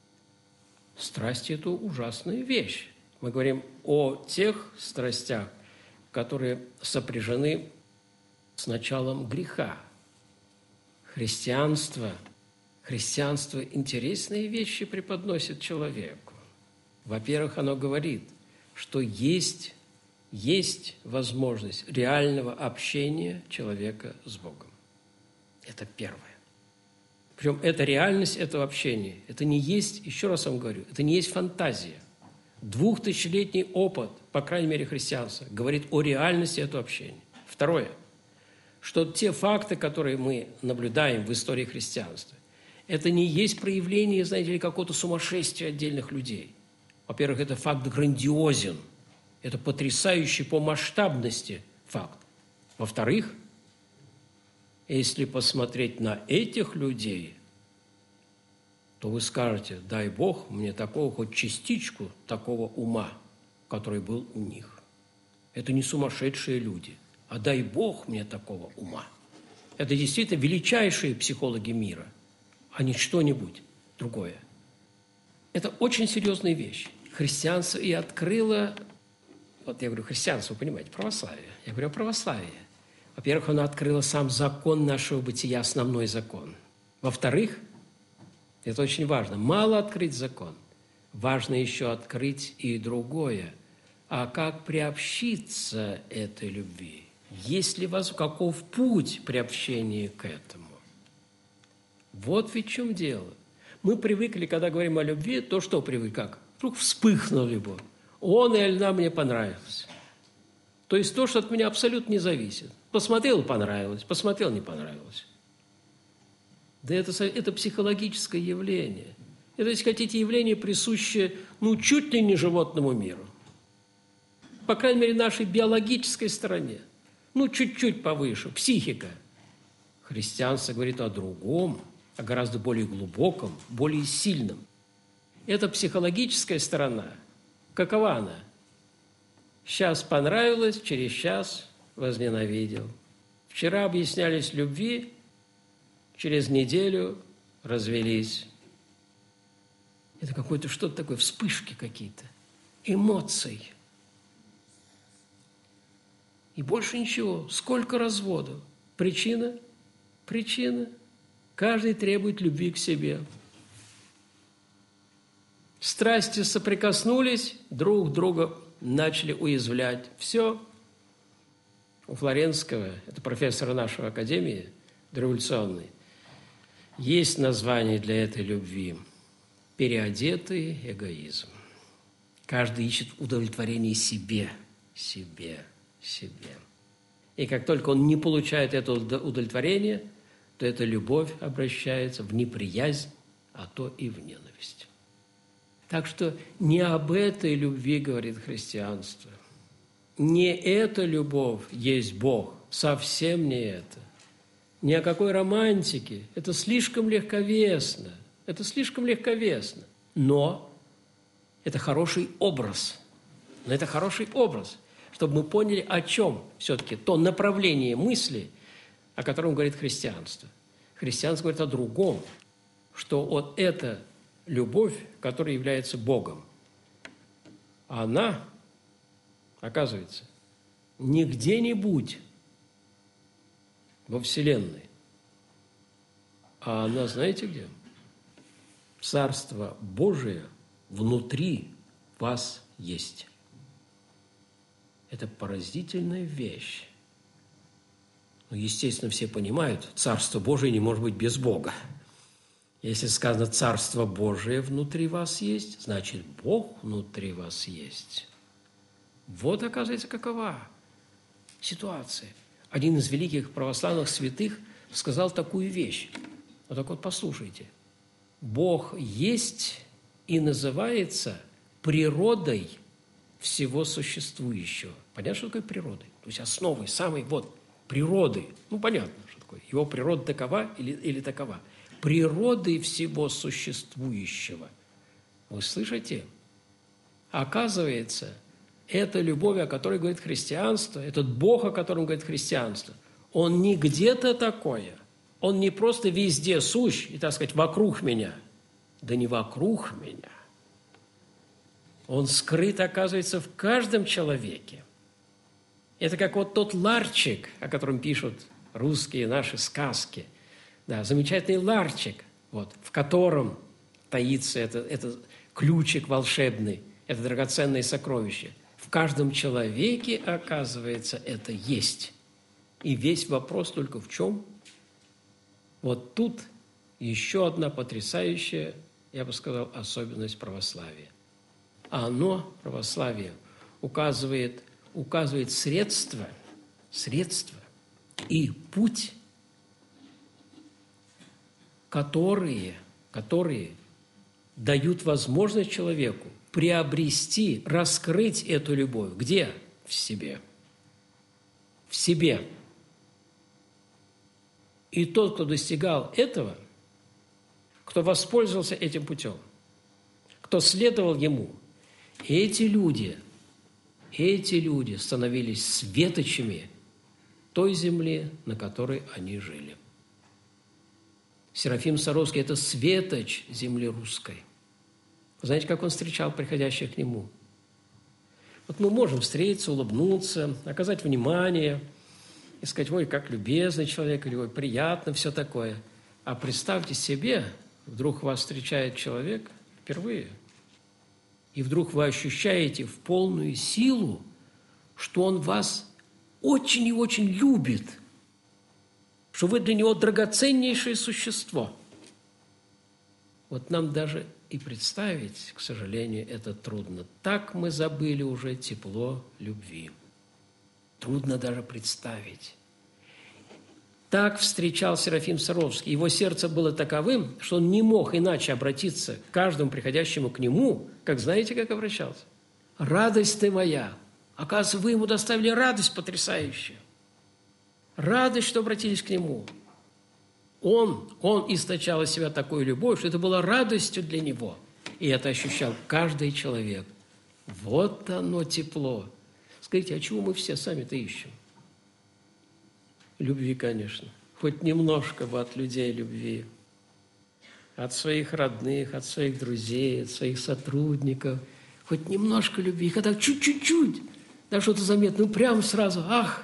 Страсть – это ужасная вещь. Мы говорим о тех страстях, которые сопряжены с началом греха. Христианство интересные вещи преподносит человеку. Во-первых, оно говорит, что есть возможность реального общения человека с Богом. Это первое. Причем эта реальность этого общения, это не есть, еще раз вам говорю, это не есть фантазия. 2000-летний опыт, по крайней мере, христианства, говорит о реальности этого общения. Второе, что те факты, которые мы наблюдаем в истории христианства, это не есть проявление, знаете ли, какого-то сумасшествия отдельных людей. Во-первых, это факт грандиозен. Это потрясающий по масштабности факт. Во-вторых, если посмотреть на этих людей, то вы скажете, дай Бог мне такого, хоть частичку такого ума, который был у них. Это не сумасшедшие люди, а дай Бог мне такого ума. Это действительно величайшие психологи мира, а не что-нибудь другое. Это очень серьезная вещь. Христианство и открыло, вот я говорю христианство, вы понимаете, православие. Я говорю о православии. Во-первых, оно открыло сам закон нашего бытия, основной закон. Во-вторых, это очень важно, мало открыть закон, важно еще открыть и другое. А как приобщиться этой любви? Есть ли у вас каков путь приобщения к этому? Вот ведь в чем дело. Мы привыкли, когда говорим о любви, то что привыкли? Как? Вдруг вспыхнули бы. Он или она мне понравился. То есть то, что от меня абсолютно не зависит. Посмотрел – понравилось, посмотрел – не понравилось. Да это психологическое явление. Это, если хотите, явление, присущее, чуть ли не животному миру. По крайней мере, нашей биологической стороне. Чуть-чуть повыше. Психика. Христианство говорит о другом, о гораздо более глубоком, более сильном. Это психологическая сторона. Какова она? Сейчас понравилось, через час возненавидел. Вчера объяснялись любви, через неделю развелись. Это какое-то что-то такое, вспышки какие-то, эмоций. И больше ничего. Сколько разводов? Причина? Каждый требует любви к себе. Страсти соприкоснулись, друг друга начали уязвлять. Все. У Флоренского, это профессора нашей академии, дореволюционной, есть название для этой любви – переодетый эгоизм. Каждый ищет удовлетворение себе. И как только он не получает это удовлетворение, то эта любовь обращается в неприязнь, а то и в ненависть. Так что не об этой любви говорит христианство. Не эта любовь есть Бог, совсем не это. Ни о какой романтике. Это слишком легковесно. Но это хороший образ. Чтобы мы поняли, о чем все-таки то направление мысли, о котором говорит христианство. Христианство говорит о другом, что вот эта любовь, которая является Богом, она, оказывается, не где-нибудь во Вселенной, а она, знаете где? Царство Божие внутри вас есть. Это поразительная вещь. Ну, естественно, все понимают, Царство Божие не может быть без Бога. Если сказано «Царство Божие внутри вас есть», значит, Бог внутри вас есть. Вот, оказывается, какова ситуация. Один из великих православных святых сказал такую вещь. Вот так вот послушайте. Бог есть и называется природой всего существующего. Понятно, что такое природой? То есть основой, самой природы. Ну, понятно, что такое. Его природа такова или такова. Природой всего существующего. Вы слышите? Оказывается, эта любовь, о которой говорит христианство, этот Бог, о котором говорит христианство, Он не где-то такое. Он не просто везде сущ и, так сказать, вокруг меня. Да не вокруг меня. Он скрыт, оказывается, в каждом человеке. Это как вот тот ларчик, о котором пишут русские наши сказки. Да, замечательный ларчик, в котором таится этот ключик волшебный, это драгоценное сокровище. В каждом человеке, оказывается, это есть. И весь вопрос только в чем? Вот тут еще одна потрясающая, я бы сказал, особенность православия. Оно, православие, указывает средства и путь, которые дают возможность человеку приобрести, раскрыть эту любовь. Где? В себе. В себе. И тот, кто достигал этого, кто воспользовался этим путем, кто следовал ему, эти люди становились светочами той земли, на которой они жили. Серафим Саровский – это светоч земли русской. Знаете, как он встречал приходящих к нему? Вот мы можем встретиться, улыбнуться, оказать внимание и сказать: ой, как любезный человек, или ой, приятно, все такое. А представьте себе, вдруг вас встречает человек впервые, и вдруг вы ощущаете в полную силу, что он вас очень и очень любит, что вы для него драгоценнейшее существо. Вот нам даже и представить, к сожалению, это трудно. Так мы забыли уже тепло любви. Трудно даже представить. Так встречал Серафим Саровский. Его сердце было таковым, что он не мог иначе обратиться к каждому приходящему к нему, как знаете, как обращался? «Радость ты моя». Оказывается, вы ему доставили радость потрясающую. Радость, что обратились к нему. Он источал из себя такую любовь, что это было радостью для него. И это ощущал каждый человек. Вот оно тепло. Скажите, а чего мы все сами-то ищем? Любви, конечно. Хоть немножко бы от людей любви. От своих родных, от своих друзей, от своих сотрудников. Хоть немножко любви. И когда чуть-чуть, да что-то заметно, прямо сразу, ах!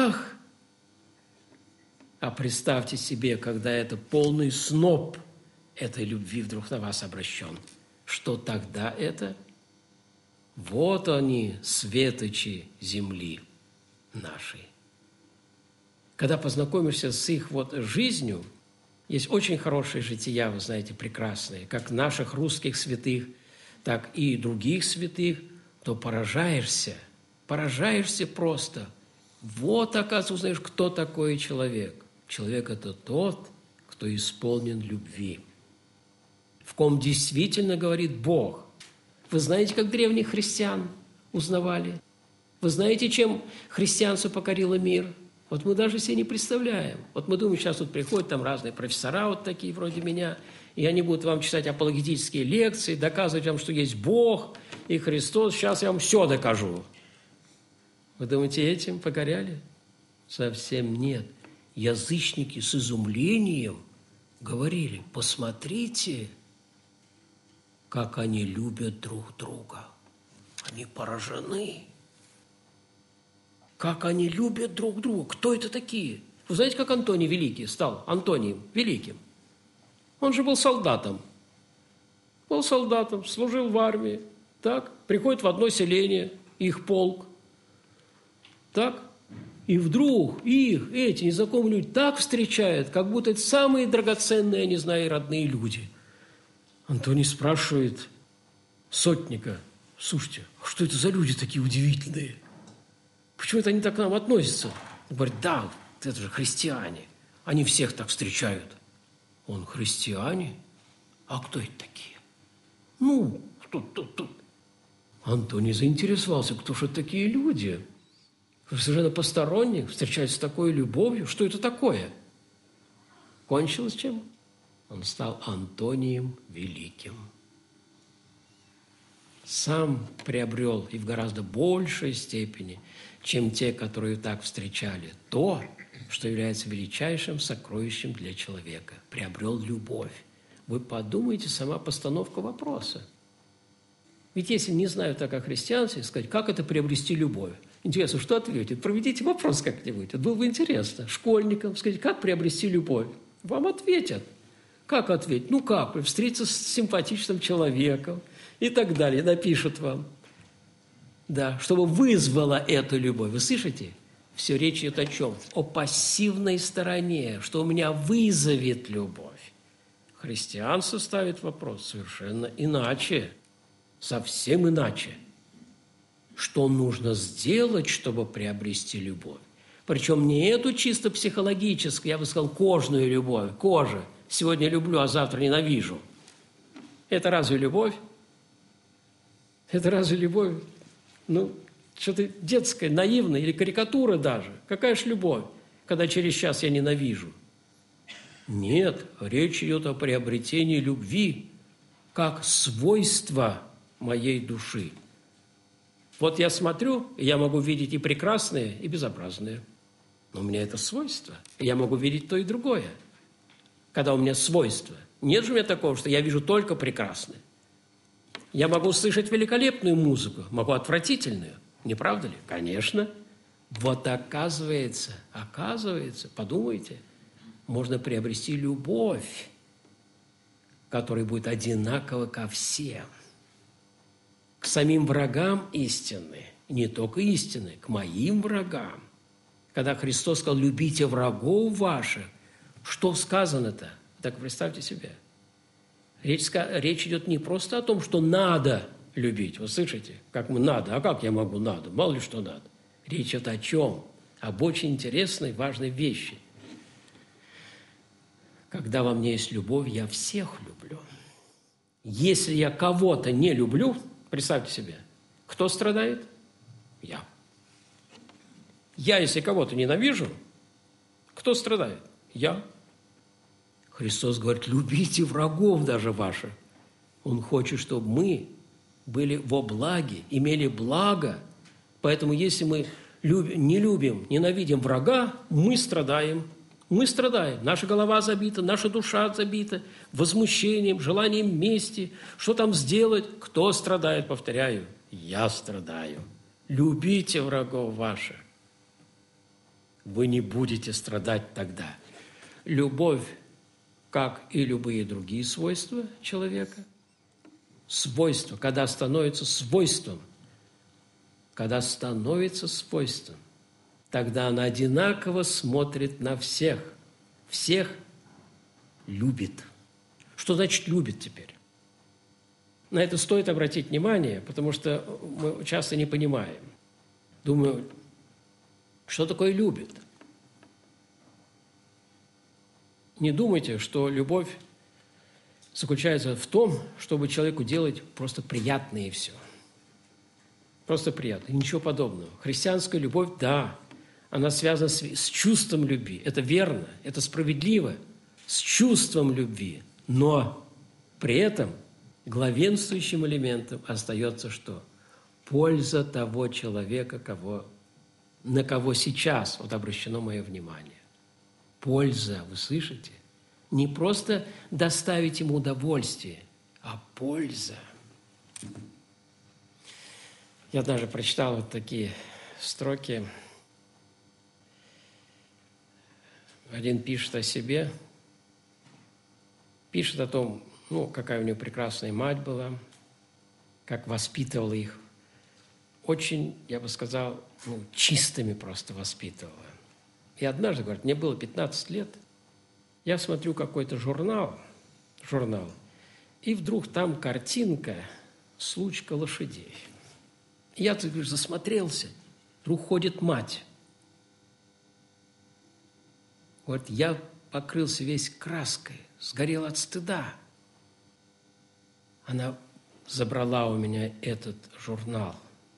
А представьте себе, когда это полный сноп этой любви вдруг на вас обращен, что тогда это? Вот они, светочи земли нашей. Когда познакомишься с их жизнью, есть очень хорошие жития, вы знаете, прекрасные, как наших русских святых, так и других святых, то поражаешься просто. Вот, оказывается, узнаешь, кто такой человек. Человек – это тот, кто исполнен любви, в ком действительно говорит Бог. Вы знаете, как древних христиан узнавали? Вы знаете, чем христианство покорило мир? Вот мы даже себе не представляем. Вот мы думаем, сейчас тут приходят там разные профессора, вот такие вроде меня, и они будут вам читать апологетические лекции, доказывать вам, что есть Бог и Христос. Сейчас я вам все докажу. Вы думаете, этим покоряли? Совсем нет. Язычники с изумлением говорили: посмотрите, как они любят друг друга. Они поражены. Как они любят друг друга. Кто это такие? Вы знаете, как Антоний Великий стал Антонием Великим? Он же был солдатом. Служил в армии. Так? Приходит в одно селение, их полк. Так? И вдруг эти незнакомые люди так встречают, как будто это самые драгоценные, я не знаю, родные люди. Антоний спрашивает сотника: слушайте, а что это за люди такие удивительные? Почему это они так к нам относятся? Он говорит: да, это же христиане. Они всех так встречают. Он: христиане? А кто это такие? Ну, тут. Антоний заинтересовался, кто же это такие люди? Совершенно посторонних, встречаются с такой любовью. Что это такое? Кончилось чем? Он стал Антонием Великим. Сам приобрел и в гораздо большей степени, чем те, которые так встречали, то, что является величайшим сокровищем для человека. Приобрел любовь. Вы подумайте, сама постановка вопроса. Ведь если не знаю так о христианстве, сказать, как это приобрести любовь? Интересно, что ответите? Проведите вопрос как-нибудь. Это было бы интересно. Школьникам сказать, как приобрести любовь? Вам ответят. Как ответить? Ну как? Встретиться с симпатичным человеком и так далее. Напишут вам. Да, чтобы вызвала эту любовь. Вы слышите? Все речь идет о чем? О пассивной стороне, что у меня вызовет любовь. Христианство ставит вопрос совершенно иначе. Совсем иначе. Что нужно сделать, чтобы приобрести любовь? Причем не эту чисто психологическую, я бы сказал, кожную любовь. Кожа. Сегодня люблю, а завтра ненавижу. Это разве любовь? Это разве любовь? Ну, что-то детское, наивное или карикатура даже. Какая ж любовь, когда через час я ненавижу? Нет, речь идет о приобретении любви как свойства моей души. Вот я смотрю, и я могу видеть и прекрасное, и безобразное. Но у меня это свойство. И я могу видеть то и другое. Когда у меня свойства. Нет же у меня такого, что я вижу только прекрасное. Я могу слышать великолепную музыку, могу отвратительную. Не правда ли? Конечно. Вот оказывается, подумайте, можно приобрести любовь, которая будет одинакова ко всем. К самим врагам истины, не только истины, к моим врагам. Когда Христос сказал: любите врагов ваших, что сказано-то? Так представьте себе. Речь идет не просто о том, что надо любить. Вы слышите? Как мы надо? А как я могу надо? Мало ли что надо. Речь идет о чем? Об очень интересной, важной вещи. Когда во мне есть любовь, я всех люблю. Если я кого-то не люблю, представьте себе, кто страдает? Я. Я, если кого-то ненавижу, кто страдает? Я. Христос говорит: любите врагов даже ваших. Он хочет, чтобы мы были во благе, имели благо. Поэтому если мы не любим, ненавидим врага, мы страдаем. Мы страдаем. Наша голова забита, наша душа забита возмущением, желанием мести. Что там сделать? Кто страдает? Повторяю, я страдаю. Любите врагов ваших. Вы не будете страдать тогда. Любовь как и любые другие свойства человека. Свойство, когда становится свойством, тогда она одинаково смотрит на всех, всех любит. Что значит любит теперь? На это стоит обратить внимание, потому что мы часто не понимаем. Думаю, что такое любит? Не думайте, что любовь заключается в том, чтобы человеку делать просто приятное и все. Просто приятно. Ничего подобного. Христианская любовь, да, она связана с чувством любви. Это верно, это справедливо, с чувством любви. Но при этом главенствующим элементом остается что? Польза того человека, на кого сейчас обращено мое внимание. Польза, вы слышите? Не просто доставить ему удовольствие, а польза. Я даже прочитал такие строки. Один пишет о себе, пишет о том, какая у него прекрасная мать была, как воспитывала их. Очень, я бы сказал, чистыми просто воспитывала. И однажды, говорит, мне было 15 лет, я смотрю какой-то журнал, и вдруг там картинка «Случка лошадей». Я, засмотрелся, вдруг ходит мать. Вот я покрылся весь краской, сгорел от стыда. Она забрала у меня этот журнал.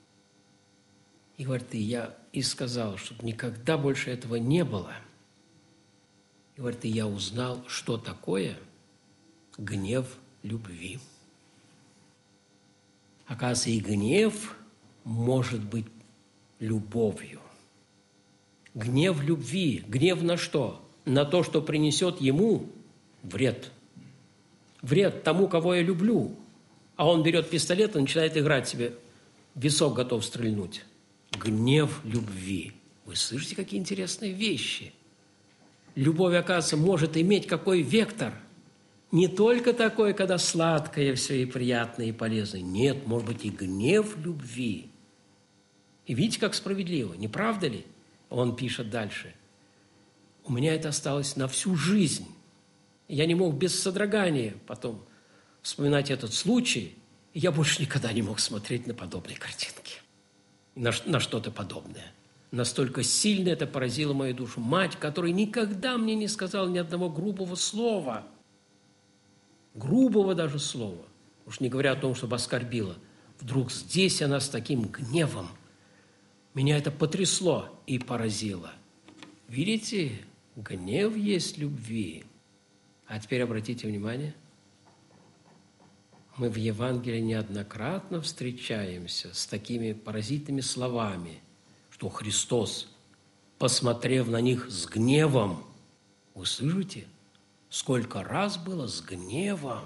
И говорит, я сказал, чтобы никогда больше этого не было. И говорит, я узнал, что такое гнев любви. Оказывается, и гнев может быть любовью. Гнев любви. Гнев на что? На то, что принесет ему вред. Вред тому, кого я люблю. А он берет пистолет и начинает играть себе. Висок готов стрельнуть. Гнев любви. Вы слышите, какие интересные вещи? Любовь, оказывается, может иметь какой вектор? Не только такой, когда сладкое все и приятное, и полезное. Нет, может быть и гнев любви. И видите, как справедливо, не правда ли? Он пишет дальше. У меня это осталось на всю жизнь. Я не мог без содрогания потом вспоминать этот случай, и я больше никогда не мог смотреть на подобные картинки, на что-то подобное. Настолько сильно это поразило мою душу. Мать, которая никогда мне не сказала ни одного грубого слова, грубого даже слова, уж не говоря о том, чтобы оскорбила, вдруг здесь она с таким гневом. Меня это потрясло и поразило. Видите, гнев есть любви. А теперь обратите внимание, мы в Евангелии неоднократно встречаемся с такими поразительными словами, что Христос, посмотрев на них с гневом, вы слышите, сколько раз было с гневом.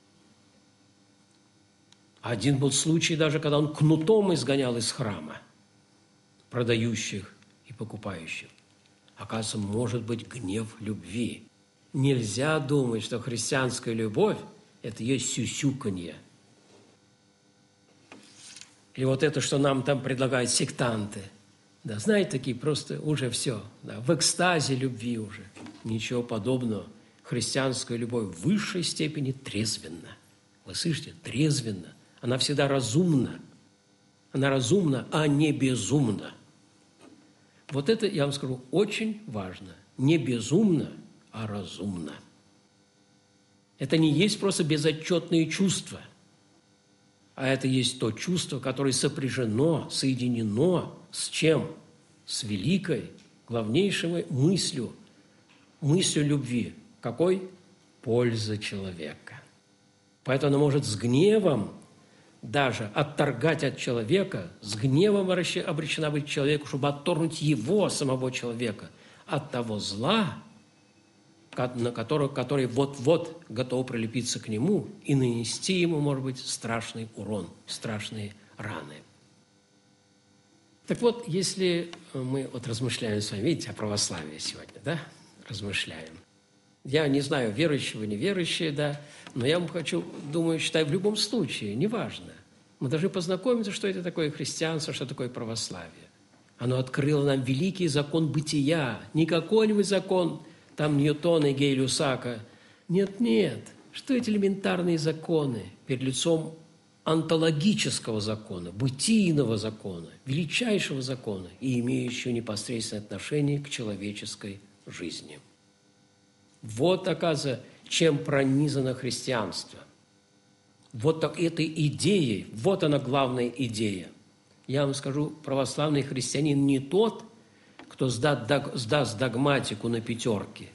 Один был случай даже, когда он кнутом изгонял из храма продающих и покупающих. Оказывается, может быть гнев любви. Нельзя думать, что христианская любовь – это есть сюсюканье. Или вот это, что нам там предлагают сектанты. Да, знаете, такие просто уже все, да, в экстазе любви уже. Ничего подобного. Христианская любовь в высшей степени трезвенна. Вы слышите? Трезвенна. Она всегда разумна. Она разумна, а не безумна. Вот это, я вам скажу, очень важно. Не безумно, а разумно. Это не есть просто безотчетные чувства, а это есть то чувство, которое сопряжено, соединено с чем? С великой, главнейшей мыслью любви. Какой? Польза человека. Поэтому она может с гневом даже отторгать от человека, с гневом обречена быть человеку, чтобы отторгнуть его, самого человека, от того зла, который вот-вот готов прилепиться к нему и нанести ему, может быть, страшный урон, страшные раны. Так вот, если мы размышляем с вами, видите, о православии сегодня, да, размышляем. Я не знаю, верующего, неверующие, да, но я вам считаю, в любом случае, неважно. Мы должны познакомиться, что это такое христианство, что такое православие. Оно открыло нам великий закон бытия, не какой-нибудь закон, там Ньютона и Гей-Люсака. Нет, что эти элементарные законы перед лицом онтологического закона, бытийного закона, величайшего закона и имеющего непосредственное отношение к человеческой жизни. Вот, оказывается, чем пронизано христианство. Вот так этой идеей, вот она главная идея. Я вам скажу, православный христианин не тот, кто сдаст догматику на пятерки.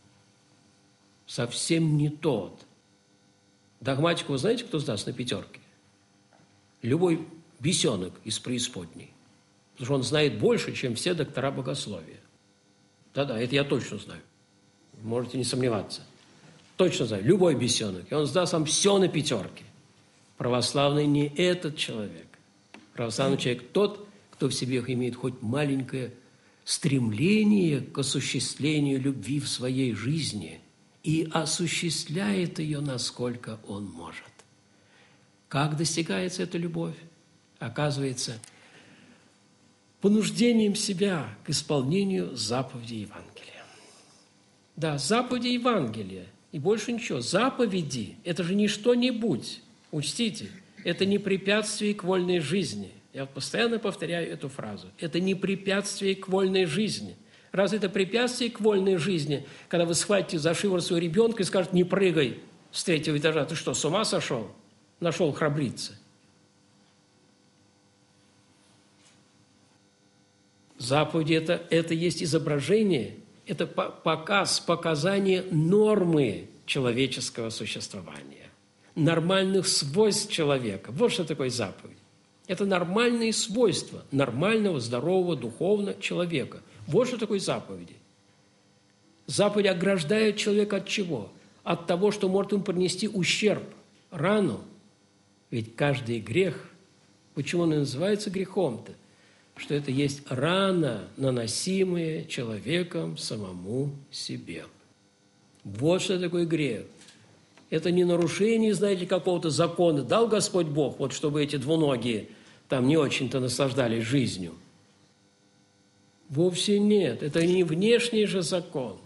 Совсем не тот. Догматику вы знаете, кто сдаст на пятерки? Любой бесенок из преисподней. Потому что он знает больше, чем все доктора богословия. Да-да, это я точно знаю. Можете не сомневаться. Точно знаю, любой бесенок. И он сдаст вам все на пятерки. Православный не этот человек. Православный человек тот, кто в себе имеет хоть маленькое стремление к осуществлению любви в своей жизни и осуществляет ее, насколько он может. Как достигается эта любовь? Оказывается, понуждением себя к исполнению заповедей Евангелия. Да, заповеди Евангелия. И больше ничего. Заповеди – это же не что-нибудь. Учтите, это не препятствие к вольной жизни. Я постоянно повторяю эту фразу. Это не препятствие к вольной жизни. Разве это препятствие к вольной жизни, когда вы схватите за шиворот своего ребенка и скажете: не прыгай с 3-го этажа, ты что, с ума сошел? Нашел храбриться. Заповеди – это есть изображение, это показание нормы человеческого существования, нормальных свойств человека. Вот что такое заповедь. Это нормальные свойства нормального, здорового, духовного человека. Вот что такое заповеди. Заповедь ограждает человека от чего? От того, что может ему принести ущерб, рану. Ведь каждый грех, почему он и называется грехом-то? Что это есть рана, наносимая человеком самому себе. Вот что такое грех. Это не нарушение, знаете, какого-то закона. Дал Господь Бог, вот чтобы эти двуногие там не очень-то наслаждались жизнью. Вовсе нет. Это не внешний же закон.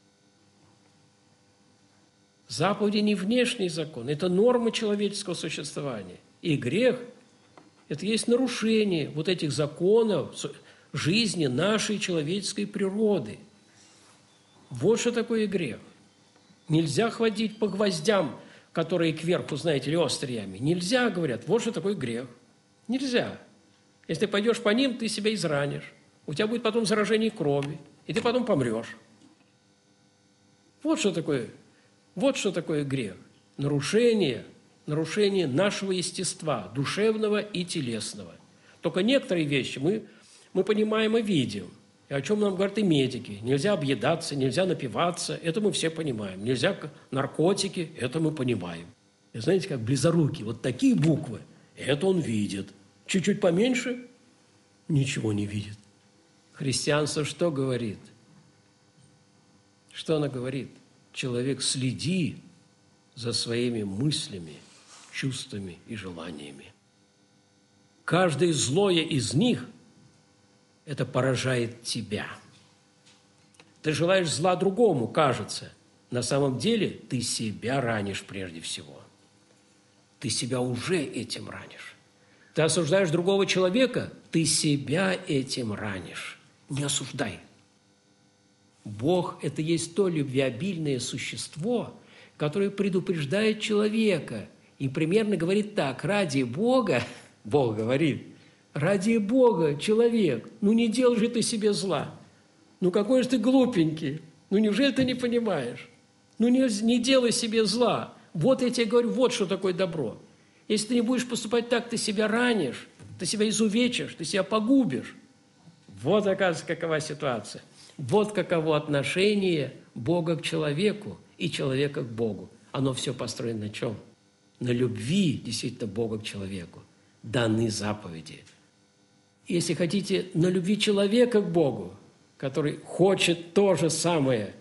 Заповеди не внешний закон. Это норма человеческого существования. И грех – это есть нарушение вот этих законов жизни нашей человеческой природы. Вот что такое грех. Нельзя ходить по гвоздям, которые кверху, знаете ли, остриями. Нельзя, говорят, вот что такое грех. Нельзя. Если ты пойдешь по ним, ты себя изранишь. У тебя будет потом заражение крови, и ты потом помрешь. Вот что такое грех. Нарушение нашего естества, душевного и телесного. Только некоторые вещи мы понимаем и видим. И о чем нам говорят и медики. Нельзя объедаться, нельзя напиваться. Это мы все понимаем. Нельзя наркотики. Это мы понимаем. И знаете, как близорукий. Вот такие буквы. Это он видит. Чуть-чуть поменьше – ничего не видит. Христианство что говорит? Что оно говорит? Человек, следи за своими мыслями, чувствами и желаниями. Каждое злое из них – это поражает тебя. Ты желаешь зла другому, кажется. На самом деле ты себя ранишь прежде всего. Ты себя уже этим ранишь. Ты осуждаешь другого человека, ты себя этим ранишь. Не осуждай. Бог – это есть то любвеобильное существо, которое предупреждает человека и примерно говорит так: ради Бога, Бог говорит, ради Бога, человек, не делай же ты себе зла. Какой же ты глупенький, неужели ты не понимаешь? Не делай себе зла. Вот я тебе говорю, вот что такое добро. Если ты не будешь поступать так, ты себя ранишь, ты себя изувечишь, ты себя погубишь. Вот, оказывается, какова ситуация. Вот каково отношение Бога к человеку и человека к Богу. Оно все построено на чем? На любви, действительно, Бога к человеку. Даны заповеди. Если хотите, на любви человека к Богу, который хочет то же самое,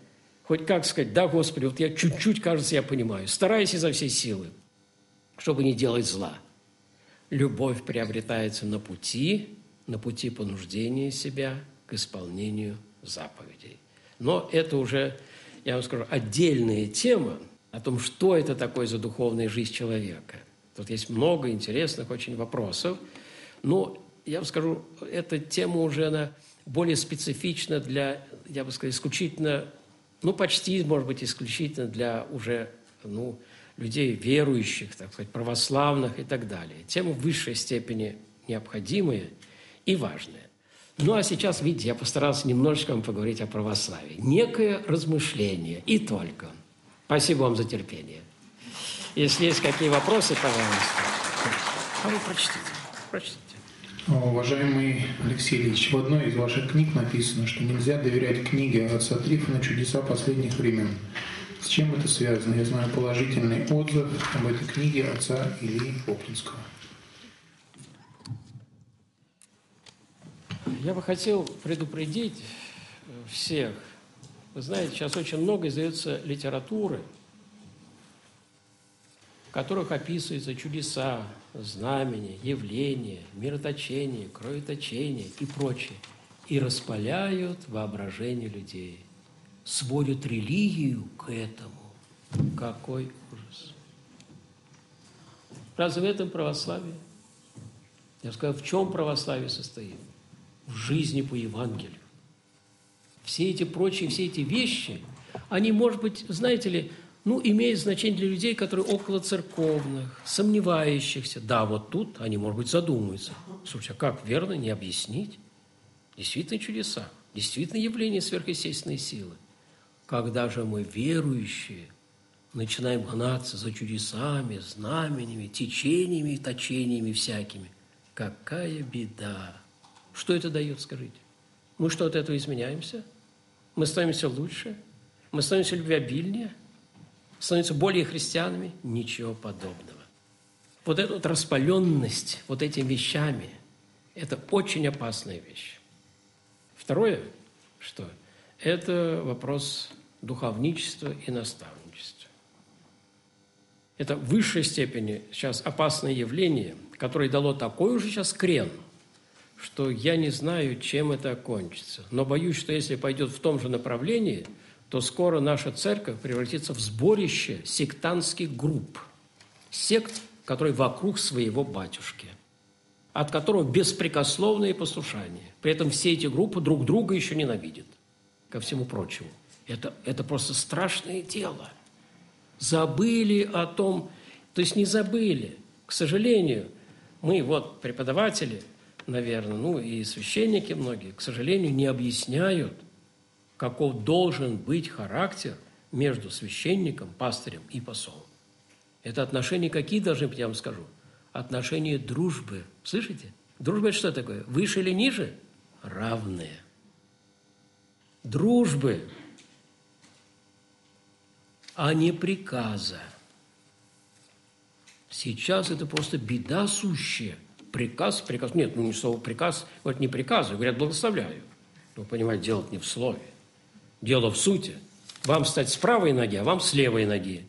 хоть как сказать, да, Господи, вот я чуть-чуть, кажется, я понимаю, стараюсь изо всей силы, чтобы не делать зла. Любовь приобретается на пути понуждения себя к исполнению заповедей. Но это уже, я вам скажу, отдельная тема о том, что это такое за духовная жизнь человека. Тут есть много интересных очень вопросов. Но я вам скажу, эта тема уже она более специфична для, я бы сказал, исключительно, почти, может быть, исключительно для уже, людей верующих, так сказать, православных и так далее. Тема в высшей степени необходимая и важная. Ну, а сейчас, видите, я постарался немножечко вам поговорить о православии. Некое размышление и только. Спасибо вам за терпение. Если есть какие вопросы, пожалуйста. А вы прочтите. Уважаемый Алексей Ильич, в одной из ваших книг написано, что нельзя доверять книге отца Трифона «Чудеса последних времен». С чем это связано? Я знаю положительный отзыв об этой книге отца Ильи Оплинского. Я бы хотел предупредить всех. Вы знаете, сейчас очень много издается литературы, в которых описываются чудеса, знамения, явления, мироточение, кроветочение и прочее. И распаляют воображение людей. Сводят религию к этому. Какой ужас. Разве в этом православие? Я сказал, в чем православие состоит? В жизни по Евангелию. Все эти вещи, они, может быть, знаете ли, имеют значение для людей, которые около церковных, сомневающихся. Да, вот тут они, может быть, задумаются. Слушай, а как верно не объяснить? Действительно чудеса, действительно явление сверхъестественной силы. Когда же мы, верующие, начинаем гнаться за чудесами, знаменями, течениями и точениями всякими, какая беда! Что это дает, скажите? Мы что, от этого изменяемся? Мы становимся лучше? Мы становимся любвеобильнее? Становимся более христианами? Ничего подобного. Вот эта вот распаленность вот этими вещами – это очень опасная вещь. Второе, что? Это вопрос духовничества и наставничества. Это в высшей степени сейчас опасное явление, которое дало такой уже сейчас крен, что я не знаю, чем это окончится. Но боюсь, что если пойдет в том же направлении, то скоро наша церковь превратится в сборище сектантских групп. Сект, которые вокруг своего батюшки, от которого беспрекословное послушание. При этом все эти группы друг друга еще ненавидят, ко всему прочему. Это просто страшное дело. Забыли о том, то есть не забыли. К сожалению, мы преподаватели, наверное, и священники многие, к сожалению, не объясняют, каков должен быть характер между священником, пастырем и послом. Это отношения какие должны быть, я вам скажу? Отношения дружбы. Слышите? Дружба – это что такое? Выше или ниже? Равные. Дружбы, а не приказа. Сейчас это просто беда сущая. Приказ. Нет, не слово приказ, не приказываю, говорят, благословляю. Но, понимаете, дело не в слове. Дело в сути. Вам встать с правой ноги, а вам с левой ноги.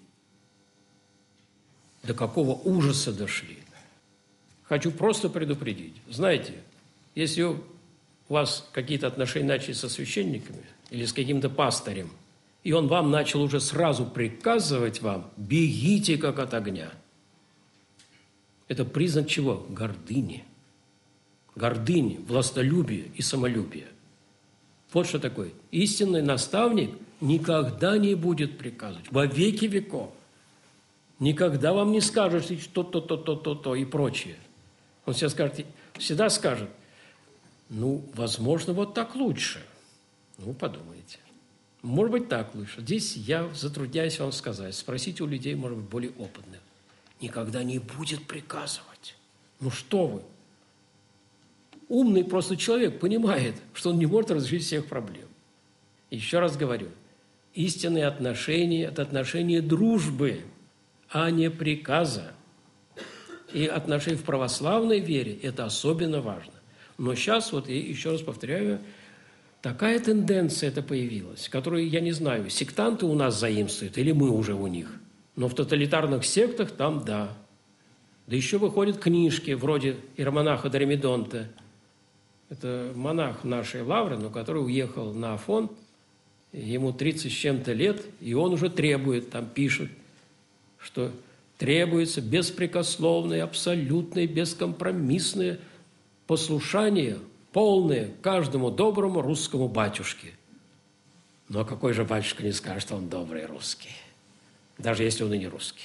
До какого ужаса дошли. Хочу просто предупредить. Знаете, если у вас какие-то отношения начали со священниками или с каким-то пастырем, и он вам начал уже сразу приказывать вам, бегите как от огня. Это признак чего? Гордыни. Гордыни, властолюбия и самолюбия. Вот что такое. Истинный наставник никогда не будет приказывать. Во веки веков. Никогда вам не скажет, что то и прочее. Он всегда скажет, возможно, вот так лучше. Подумайте. Может быть, так лучше. Здесь я затрудняюсь вам сказать. Спросите у людей, может быть, более опытных. Никогда не будет приказывать. Что вы? Умный просто человек понимает, что он не может разрешить всех проблем. Еще раз говорю, истинные отношения – это отношения дружбы, а не приказа. И отношения в православной вере – это особенно важно. Но сейчас, я еще раз повторяю, Такая тенденция это появилась, которую, я не знаю, сектанты у нас заимствуют или мы уже у них. Но в тоталитарных сектах там да. Да еще выходят книжки вроде иеромонаха Доримедонта. Это монах нашей лавры, но который уехал на Афон, ему 30 с чем-то лет, и он уже требует, там пишет, что требуется беспрекословное, абсолютное, бескомпромиссное послушание, полное каждому доброму русскому батюшке. Но какой же батюшка не скажет, что он добрый русский, даже если он и не русский.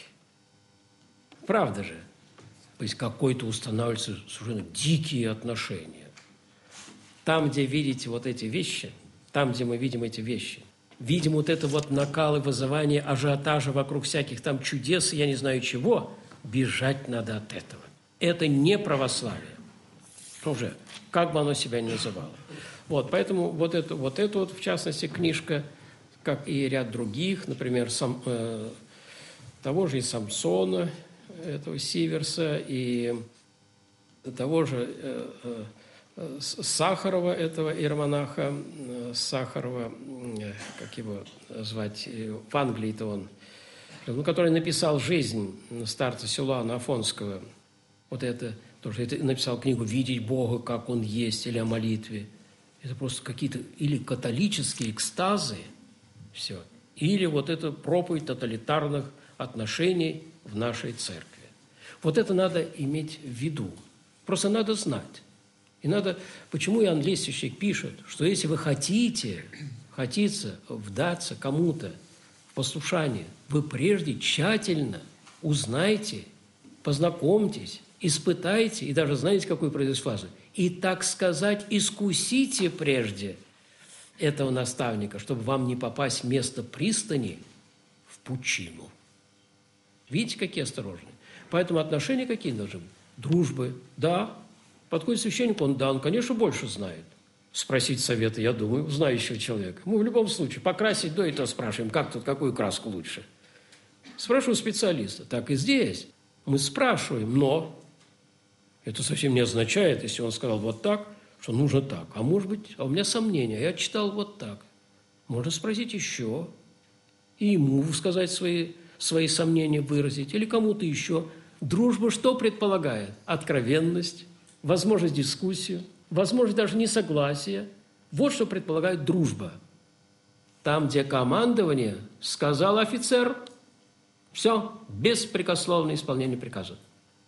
Правда же? То есть какой-то устанавливаются совершенно дикие отношения. Там, где видите вот эти вещи, там, где мы видим эти вещи, видим вот это вот накал и вызывание ажиотажа вокруг всяких там чудес и я не знаю чего, бежать надо от этого. Это не православие. Уже, как бы оно себя ни называло. Вот, поэтому вот это вот, в частности, книжка, как и ряд других, например, того же и Самсона, этого Сиверса, и того же Сахарова, этого иеромонаха, Сахарова, как его звать, в Англии-то он, который написал «Жизнь» старца Силуана Афонского. Вот это тоже, это написал книгу «Видеть Бога, как Он есть» или о молитве. Это просто какие-то или католические экстазы, все, или вот это проповедь тоталитарных отношений в нашей церкви. Вот это надо иметь в виду. Просто надо знать. И надо, почему Иоанн Лествичник пишет, что если вы хотите вдаться кому-то в послушание, вы прежде тщательно узнайте, познакомьтесь, испытайте, и даже знаете, какую произнес фразу, и, так сказать, искусите прежде этого наставника, чтобы вам не попасть вместо пристани в пучину. Видите, какие осторожные? Поэтому отношения какие должны быть? Дружбы, да. Подходит священник, он, конечно, больше знает. Спросить совета, я думаю, у знающего человека. Мы в любом случае покрасить до этого спрашиваем, как тут, какую краску лучше. Спрашиваю специалиста. Так и здесь. Мы спрашиваем, но это совсем не означает, если он сказал вот так, что нужно так. А может быть, у меня сомнения, я читал вот так. Можно спросить еще. И ему сказать свои сомнения выразить, или кому-то еще. Дружба что предполагает? Откровенность, возможность дискуссии, возможность даже несогласия. Вот что предполагает дружба. Там, где командование, сказал офицер, все, беспрекословное исполнение приказа.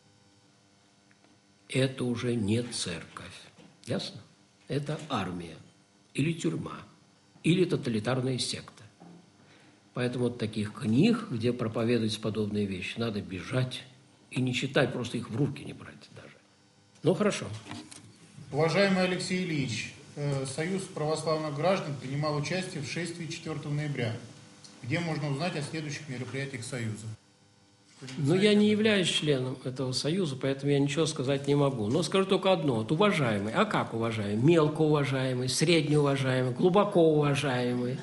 Это уже не церковь. Ясно? Это армия, или тюрьма, или тоталитарная секта. Поэтому от таких книг, где проповедуются подобные вещи, надо бежать и не читать, просто их в руки не брать даже. Ну, хорошо. Уважаемый Алексей Ильич, Союз православных граждан принимал участие в шествии 4 ноября. Где можно узнать о следующих мероприятиях Союза? Но я не являюсь членом этого союза, поэтому я ничего сказать не могу. Но скажу только одно. Вот уважаемый. А как уважаемый? Мелко уважаемый, средне уважаемый, глубоко уважаемый.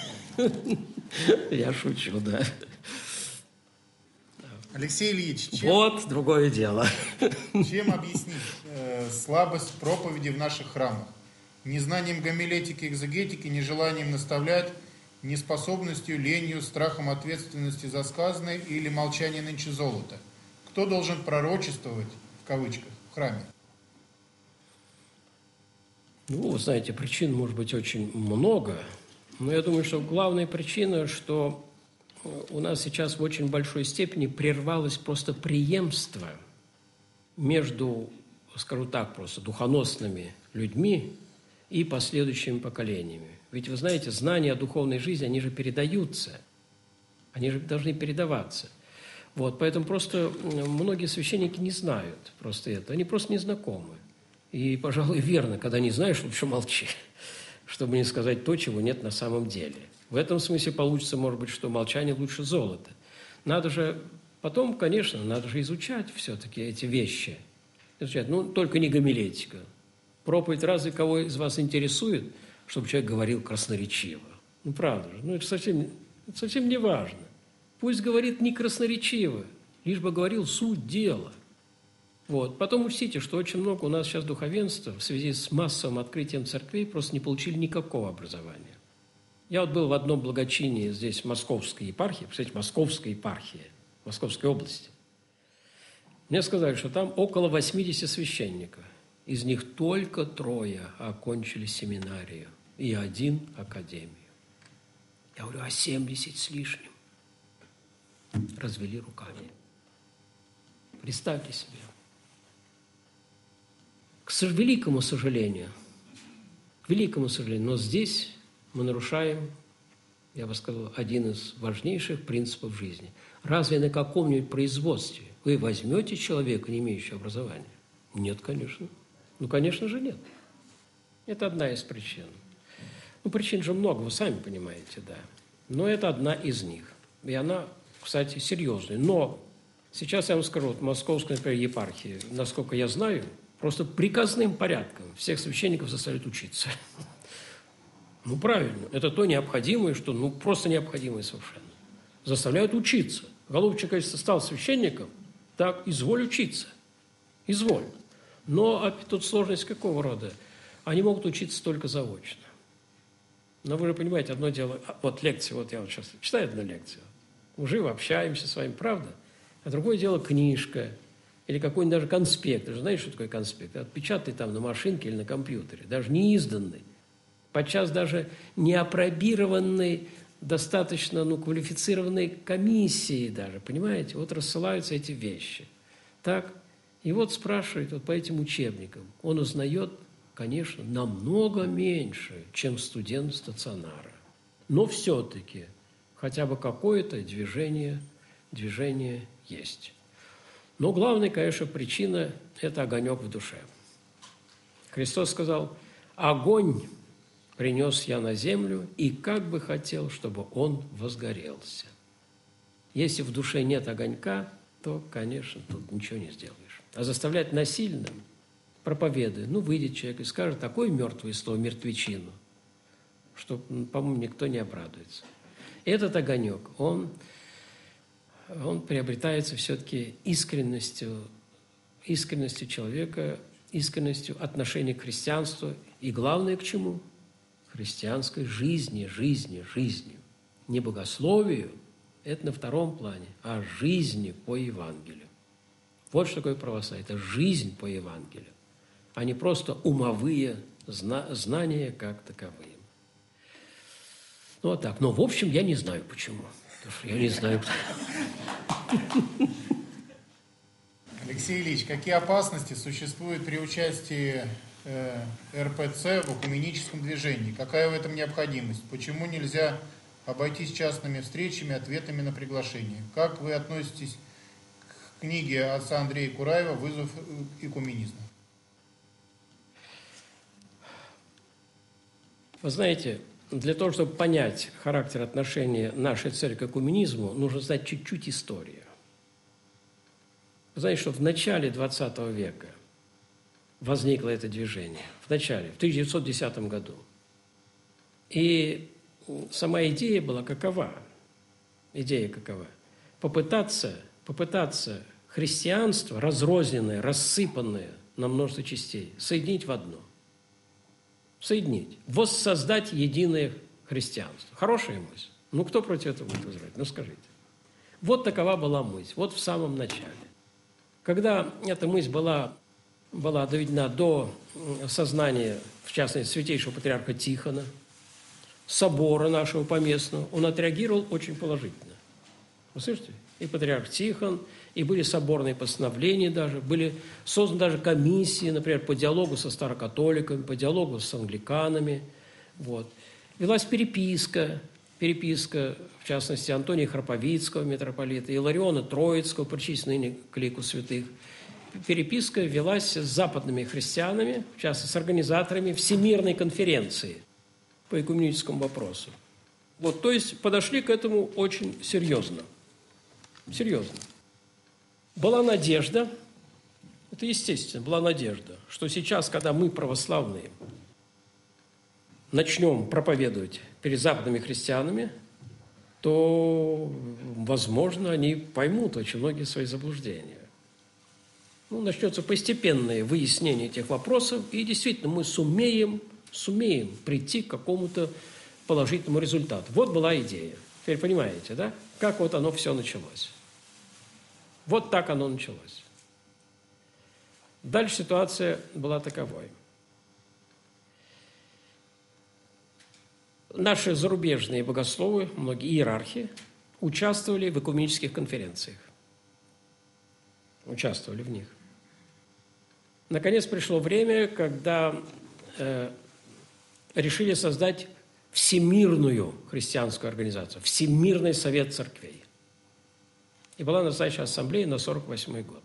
Я шучу, да. Алексей Ильич, вот другое дело. Чем объяснить слабость проповеди в наших храмах? Незнанием гомилетики, экзегетики, нежеланием наставлять, неспособностью, ленью, страхом ответственности за сказанное или молчание нынче золото? Кто должен пророчествовать, в кавычках, в храме? Ну, вы знаете, причин может быть очень много, но я думаю, что главная причина, что у нас сейчас в очень большой степени прервалось просто преемство между, скажу так просто, духоносными людьми и последующими поколениями. Ведь вы знаете, знания о духовной жизни, они же передаются, они же должны передаваться. Вот, поэтому просто многие священники не знают просто это, они просто не знакомы. И, пожалуй, верно, когда не знаешь, лучше молчи, чтобы не сказать то, чего нет на самом деле. В этом смысле получится, может быть, что молчание лучше золота. Надо же потом, конечно, надо же изучать все-таки эти вещи. Изучать, ну, только не гомилетика. Проповедь разве кого из вас интересует, чтобы человек говорил красноречиво? Ну, правда же, ну, это совсем не важно. Пусть говорит не красноречиво, лишь бы говорил суть дела. Вот. Потом учтите, что очень много у нас сейчас духовенства в связи с массовым открытием церквей просто не получили никакого образования. Я вот был в одном благочинии здесь, в Московской епархии, представляете, Московская епархия, Московской области. Мне сказали, что там около 80 священников. Из них только 3 окончили семинарию и 1 академию. Я говорю, а 70 с лишним? Развели руками. Представьте себе. К великому сожалению, но здесь мы нарушаем, я бы сказал, один из важнейших принципов жизни. Разве на каком-нибудь производстве вы возьмете человека, не имеющего образования? Нет, конечно. Ну, конечно же, нет. Это одна из причин. Ну, причин же много, вы сами понимаете, да. Но это одна из них. И она, кстати, серьезная. Но сейчас я вам скажу, вот Московской, например, епархии, насколько я знаю, просто приказным порядком всех священников заставляют учиться. Ну, правильно. Это то необходимое, что, ну, просто необходимое совершенно. Заставляют учиться. Голубчик, если стал священником, так, изволь учиться. Изволь. Но тут сложность какого рода? Они могут учиться только заочно. Но вы же понимаете, одно дело, вот лекции, вот я вот сейчас читаю одну лекцию, живо общаемся с вами, правда? А другое дело книжка или какой-нибудь даже конспект. Вы же знаете, что такое конспект? Отпечатанный там на машинке или на компьютере, даже не изданный, подчас даже не апробированный достаточно квалифицированной комиссией даже, понимаете? Вот рассылаются эти вещи. Так, и вот спрашивает вот по этим учебникам, он узнает, конечно, намного меньше, чем студент стационара. Но все-таки хотя бы какое-то движение есть. Но главная, конечно, причина – это огонек в душе. Христос сказал, огонь принес я на землю, и как бы хотел, чтобы он возгорелся. Если в душе нет огонька, то, конечно, тут ничего не сделаешь. А заставлять насильно, проповедуя, выйдет человек и скажет такое мертвое слово, мертвечину, что, по-моему, никто не обрадуется. Этот огонек, он приобретается все-таки искренностью человека, искренностью отношения к христианству и, главное, к чему? Христианской жизни. Не богословию, это на втором плане, а жизни по Евангелию. Вот что такое православие. Это жизнь по Евангелию, а не просто умовые знания как таковые. Ну, вот так. Но, в общем, я не знаю, почему. Потому что я не знаю. Алексей Ильич, какие опасности существуют при участии РПЦ в экуменическом движении? Какая в этом необходимость? Почему нельзя обойтись частными встречами, ответами на приглашение? Как вы относитесь к книге отца Андрея Кураева «Вызов экуменизма»? Вы знаете, для того, чтобы понять характер отношения нашей церкви к экуменизму, нужно знать чуть-чуть историю. Вы знаете, что в начале XX века возникло это движение. В 1910 году. И сама идея была какова? Попытаться христианство, разрозненное, рассыпанное на множество частей, соединить в одно. Воссоздать единое христианство. Хорошая мысль. Кто против этого будет возражать? Скажите. Вот такова была мысль, вот в самом начале. Когда эта мысль была доведена до сознания, в частности, святейшего патриарха Тихона, собора нашего поместного, он отреагировал очень положительно. Вы слышите? И патриарх Тихон, и были соборные постановления даже, были созданы даже комиссии, например, по диалогу со старокатоликами, по диалогу с англиканами. Вот. Велась переписка, в частности, Антония Храповицкого, митрополита, Илариона Троицкого, причисленного к лику святых. Переписка велась с западными христианами, в частности, с организаторами Всемирной конференции по экуменическому вопросу. То есть подошли к этому очень серьезно. Была надежда, это естественно, была надежда, что сейчас, когда мы, православные, начнем проповедовать перед западными христианами, то, возможно, они поймут очень многие свои заблуждения. начнется постепенное выяснение этих вопросов, и действительно мы сумеем прийти к какому-то положительному результату. Вот была идея. Теперь понимаете, да, как вот оно все началось. Вот так оно началось. Дальше ситуация была таковой. Наши зарубежные богословы, многие иерархи, участвовали в экуменических конференциях. Участвовали в них. Наконец пришло время, когда решили создать всемирную христианскую организацию, Всемирный совет церквей. И была назначена ассамблея на 1948 год.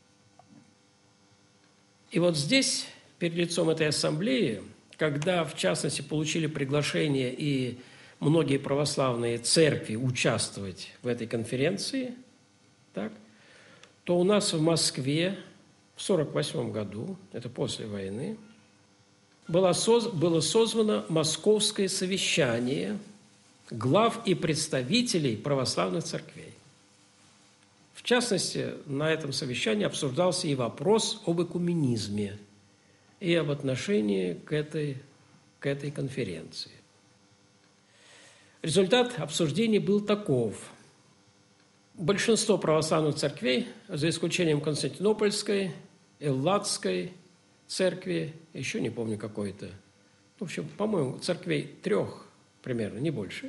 И вот здесь, перед лицом этой ассамблеи, когда, в частности, получили приглашение и многие православные церкви участвовать в этой конференции, так, то у нас в Москве в 1948 году, это после войны, было созвано Московское совещание глав и представителей православных церквей. В частности, на этом совещании обсуждался и вопрос об экуменизме и об отношении к этой конференции. Результат обсуждений был таков. Большинство православных церквей, за исключением Константинопольской, Элладской церкви, еще не помню какой-то, в общем, по-моему, церквей 3 примерно, не больше,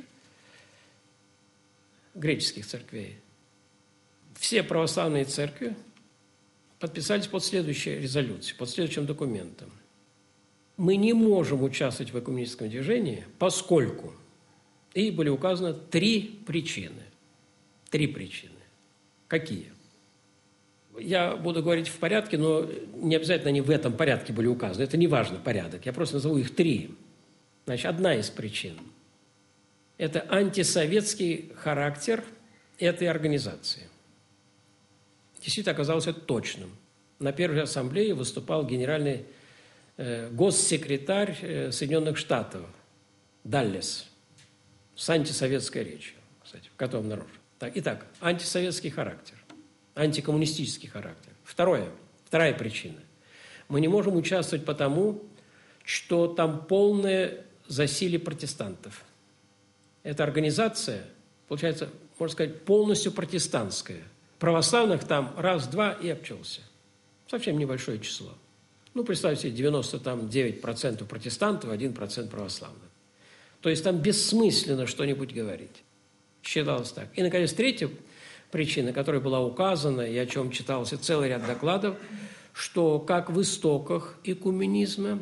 греческих церквей, все православные церкви подписались под следующей резолюцией, под следующим документом. Мы не можем участвовать в экуменическом движении, поскольку, и были указаны 3 причины. 3 причины. Какие? Я буду говорить в порядке, но не обязательно они в этом порядке были указаны. Это не важно, порядок. Я просто назову их 3. Значит, одна из причин – это антисоветский характер этой организации. Действительно оказалось это точным. На первой ассамблее выступал генеральный госсекретарь Соединенных Штатов Даллес с антисоветской речью, кстати, в котором наружу. Итак, антисоветский характер, антикоммунистический характер. Вторая причина. Мы не можем участвовать потому, что там полное засилие протестантов. Эта организация, получается, можно сказать, полностью протестантская. Православных там раз-два и обчелся. Совсем небольшое число. Представьте себе, 99% протестантов, 1% православных. То есть там бессмысленно что-нибудь говорить. Считалось так. И, наконец, третья причина, которая была указана, и о чем читался целый ряд докладов, что как в истоках экуменизма,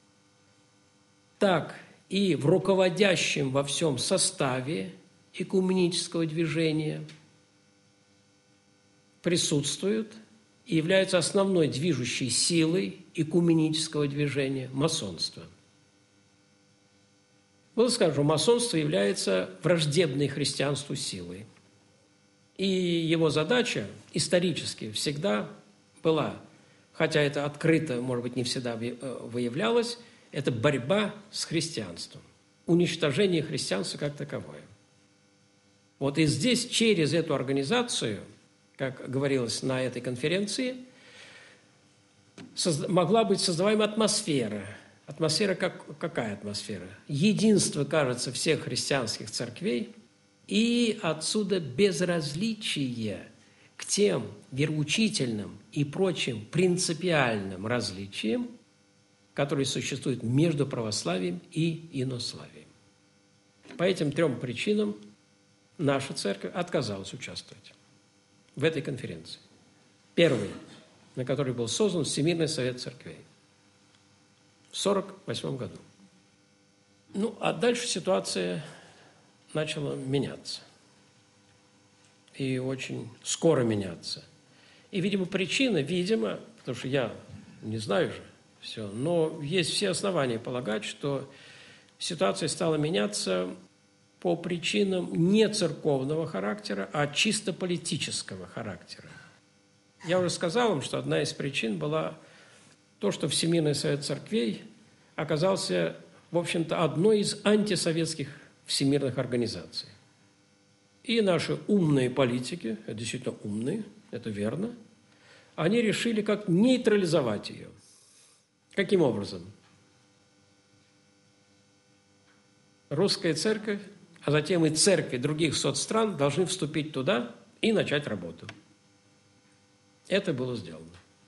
так и в руководящем во всем составе экуменического движения присутствуют и являются основной движущей силой экуменического движения масонство. Было сказано, что масонство является враждебной христианству силой. И его задача исторически всегда была, хотя это открыто, может быть, не всегда выявлялось, это борьба с христианством, уничтожение христианства как таковое. Вот и здесь через эту организацию, как говорилось на этой конференции, могла быть создаваема атмосфера. Атмосфера какая атмосфера? Единство, кажется, всех христианских церквей и отсюда безразличие к тем вероучительным и прочим принципиальным различиям, которые существуют между православием и инославием. По этим 3 причинам наша церковь отказалась участвовать в этой конференции. Первый, на которой был создан Всемирный совет церквей в 1948 году. А дальше ситуация начала меняться. И очень скоро меняться. И, видимо, причина, потому что я не знаю же все, но есть все основания полагать, что ситуация стала меняться по причинам не церковного характера, а чисто политического характера. Я уже сказал вам, что одна из причин была то, что Всемирный совет церквей оказался, в общем-то, одной из антисоветских всемирных организаций. И наши умные политики, действительно умные, это верно, они решили как нейтрализовать ее. Каким образом? Русская церковь, а затем и церкви других соцстран должны вступить туда и начать работу. Это было сделано.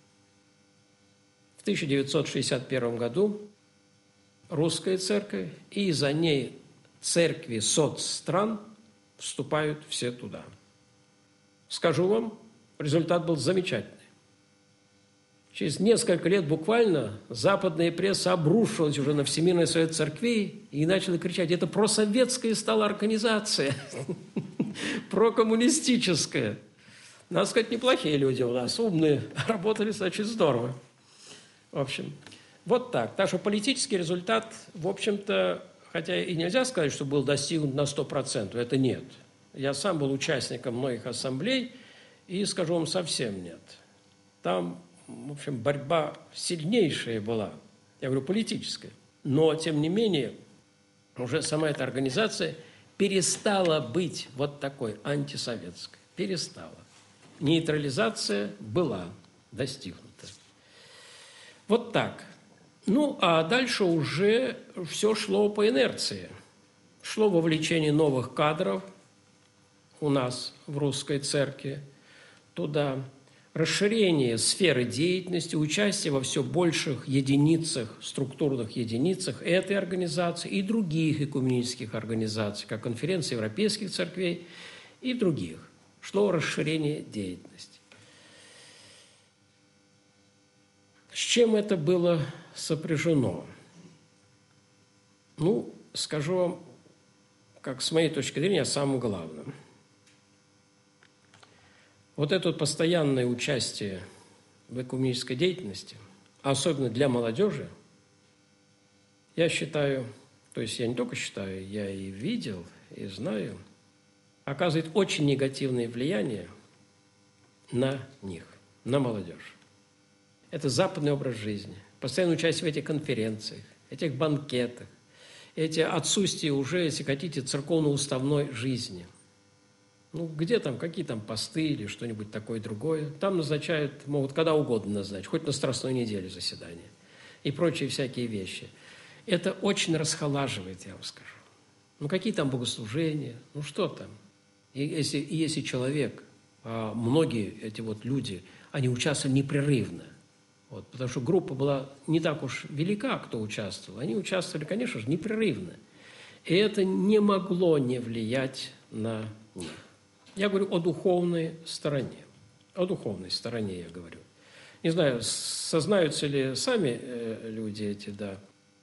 В 1961 году русская церковь и за ней церкви соцстран вступают все туда. Скажу вам, результат был замечательный. Через несколько лет буквально западная пресса обрушилась уже на Всемирный совет церквей и начала кричать: это просоветская стала организация, прокоммунистическая. Надо сказать, неплохие люди у нас, умные, работали, значит, здорово. В общем, вот так. Так что политический результат, в общем-то, хотя и нельзя сказать, что был достигнут на 100%, это нет. Я сам был участником многих ассамблей, и, скажу вам, совсем нет. Там, в общем, борьба сильнейшая была, я говорю, политическая. Но, тем не менее, уже сама эта организация перестала быть вот такой антисоветской. Перестала. Нейтрализация была достигнута. Вот так. Ну, а дальше уже все шло по инерции. Шло вовлечение новых кадров у нас в русской церкви туда, расширение сферы деятельности, участие во все больших единицах, структурных единицах этой организации и других экуменических организаций, как Конференция европейских церквей и других. Шло расширение деятельности. С чем это было сопряжено? Ну, скажу вам, как с моей точки зрения, о самом главном. Вот это вот постоянное участие в экуменической деятельности, особенно для молодежи, я считаю, то есть я не только считаю, я и видел, и знаю, оказывает очень негативное влияние на них, на молодежь. Это западный образ жизни, постоянное участие в этих конференциях, этих банкетах, эти отсутствие уже, если хотите, церковно-уставной жизни. Ну, где там, какие там посты или что-нибудь такое другое. Там назначают, могут когда угодно назначить, хоть на Страстной неделе заседания и прочие всякие вещи. Это очень расхолаживает, я вам скажу. Ну, какие там богослужения, ну, что там? И если человек, многие эти вот люди, они участвовали непрерывно, вот, потому что группа была не так уж велика, кто участвовал, они участвовали, конечно же, непрерывно. И это не могло не влиять на них. Я говорю о духовной стороне. О духовной стороне я говорю. Не знаю, сознаются ли сами люди эти, да,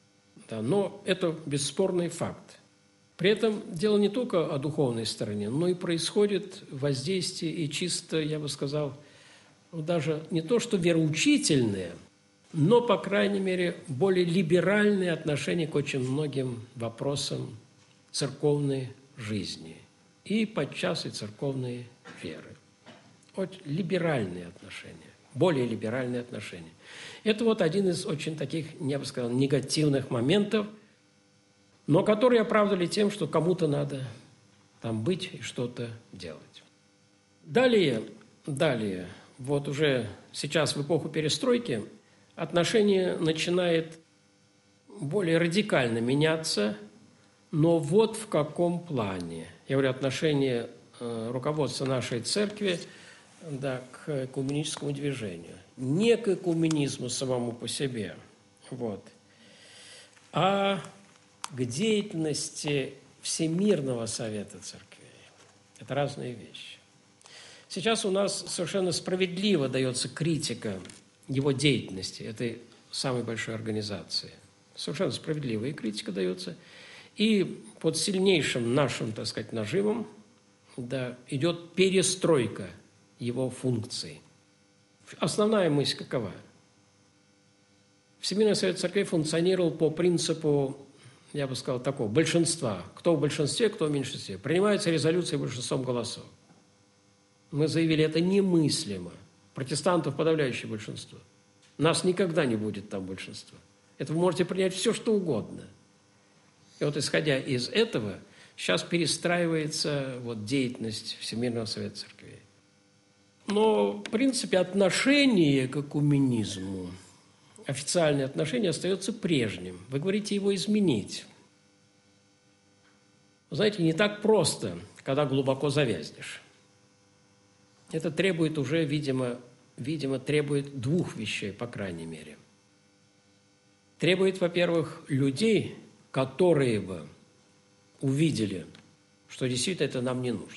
но это бесспорный факт. При этом дело не только о духовной стороне, но и происходит воздействие и чисто, я бы сказал, даже не то, что вероучительное, но, по крайней мере, более либеральное отношение к очень многим вопросам церковной жизни и подчас и церковной веры. Очень либеральные отношения, более либеральные отношения. Это вот один из очень таких, я бы сказал, негативных моментов, но которые оправдали тем, что кому-то надо там быть и что-то делать. Далее, вот уже сейчас в эпоху перестройки отношение начинает более радикально меняться, но вот в каком плане. Я говорю, отношение руководства нашей церкви, да, к экуменическому движению. Не к экуменизму самому по себе, вот, а к деятельности Всемирного совета церквей. Это разные вещи. Сейчас у нас совершенно справедливо дается критика его деятельности, этой самой большой организации. Совершенно справедливая критика дается. И под сильнейшим нашим, так сказать, нажимом, да, идет перестройка его функций. Основная мысль какова? Всемирный совет церквей функционировал по принципу, я бы сказал, такого большинства. Кто в большинстве, кто в меньшинстве. Принимаются резолюции большинством голосов. Мы заявили, это немыслимо. Протестантов подавляющее большинство. Нас никогда не будет там большинства. Это вы можете принять все, что угодно. И вот исходя из этого, сейчас перестраивается вот деятельность Всемирного совета церквей. Но, в принципе, отношение к экуменизму, официальное отношение остается прежним. Вы говорите его изменить. Вы знаете, не так просто, когда глубоко завязнешь. Это требует уже, видимо, требует двух вещей, по крайней мере. Требует, во-первых, людей, которые бы увидели, что действительно это нам не нужно.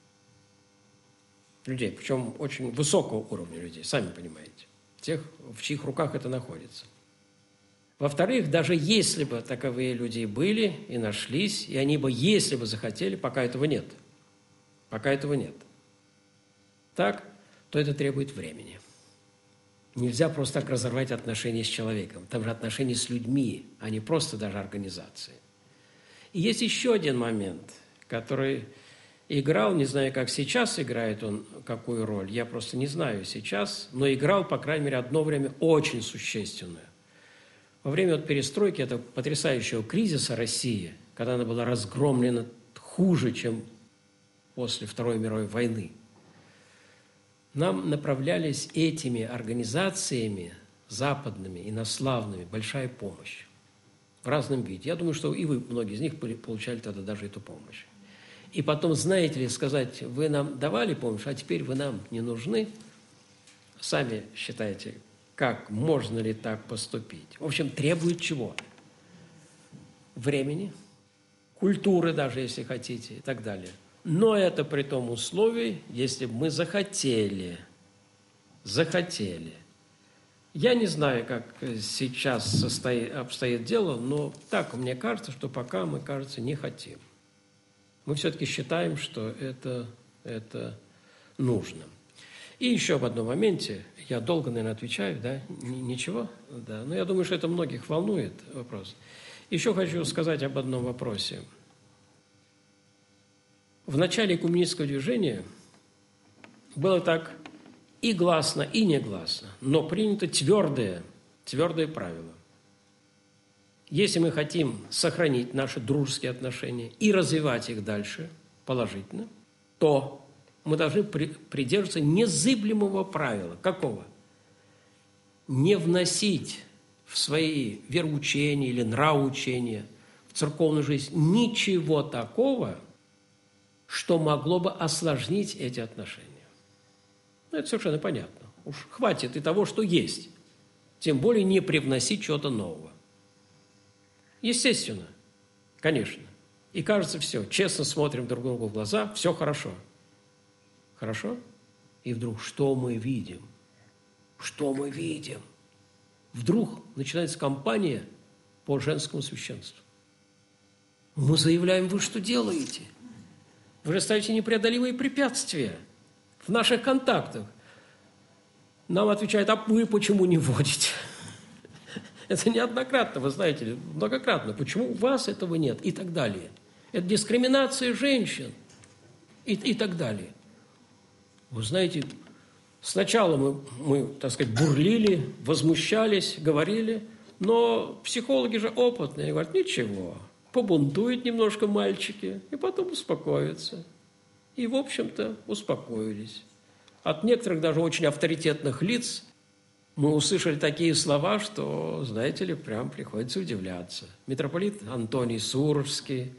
Людей, причем очень высокого уровня людей, сами понимаете, тех, в чьих руках это находится. Во-вторых, даже если бы таковые люди были и нашлись, и они бы, если бы захотели, пока этого нет. Пока этого нет. Так, то это требует времени. Нельзя просто так разорвать отношения с человеком. Там же отношения с людьми, а не просто даже организации. И есть еще один момент, который играл, не знаю, как сейчас играет он, какую роль, я просто не знаю сейчас, но играл, по крайней мере, одно время очень существенную. Во время перестройки этого потрясающего кризиса России, когда она была разгромлена хуже, чем после Второй мировой войны, нам направлялись этими организациями западными, инославными, большая помощь в разном виде. Я думаю, что и вы, многие из них, получали тогда даже эту помощь. И потом, знаете ли, сказать, вы нам давали помощь, а теперь вы нам не нужны, сами считайте, как, можно ли так поступить. В общем, требует чего? Времени, культуры даже, если хотите, и так далее. Но это при том условии, если бы мы захотели. Я не знаю, как сейчас обстоит дело, но так мне кажется, что пока мы, кажется, не хотим. Мы все-таки считаем, что это нужно. И еще об одном моменте, я долго, наверное, отвечаю, да, ничего, да, но я думаю, что это многих волнует вопрос. Еще хочу сказать об одном вопросе. В начале экуменического движения было так и гласно, и негласно, но принято твердое правило. Если мы хотим сохранить наши дружеские отношения и развивать их дальше положительно, то мы должны придерживаться незыблемого правила. Какого? Не вносить в свои вероучения или нравоучения, в церковную жизнь ничего такого, что могло бы осложнить эти отношения. Это совершенно понятно. Уж хватит и того, что есть. Тем более не привносить чего-то нового. Естественно, конечно. И кажется, все, честно смотрим друг другу в глаза, все хорошо. Хорошо? И вдруг что мы видим? Что мы видим? Вдруг начинается кампания по женскому священству. Мы заявляем, вы что делаете? Вы же ставите непреодолимые препятствия в наших контактах. Нам отвечают, а вы почему не вводите? Это неоднократно, вы знаете, многократно. Почему у вас этого нет? И так далее. Это дискриминация женщин. И так далее. Вы знаете, сначала мы, так сказать, бурлили, возмущались, говорили, но психологи же опытные, говорят, ничего, побунтуют немножко мальчики, и потом успокоятся. И, в общем-то, успокоились. От некоторых даже очень авторитетных лиц мы услышали такие слова, что, знаете ли, прям приходится удивляться. Митрополит Антоний Суровский,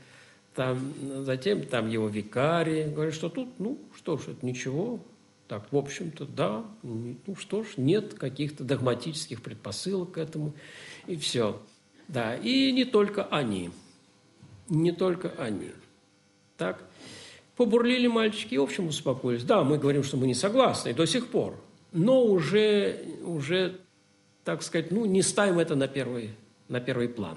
затем его викарий, говорят, что тут, что ж, это ничего. Так, в общем-то, да, что ж, нет каких-то догматических предпосылок к этому, и все. Да, и не только они. Не только они. Так, побурлили мальчики и, в общем, успокоились. Да, мы говорим, что мы не согласны до сих пор, но уже, так сказать, не ставим это на первый план.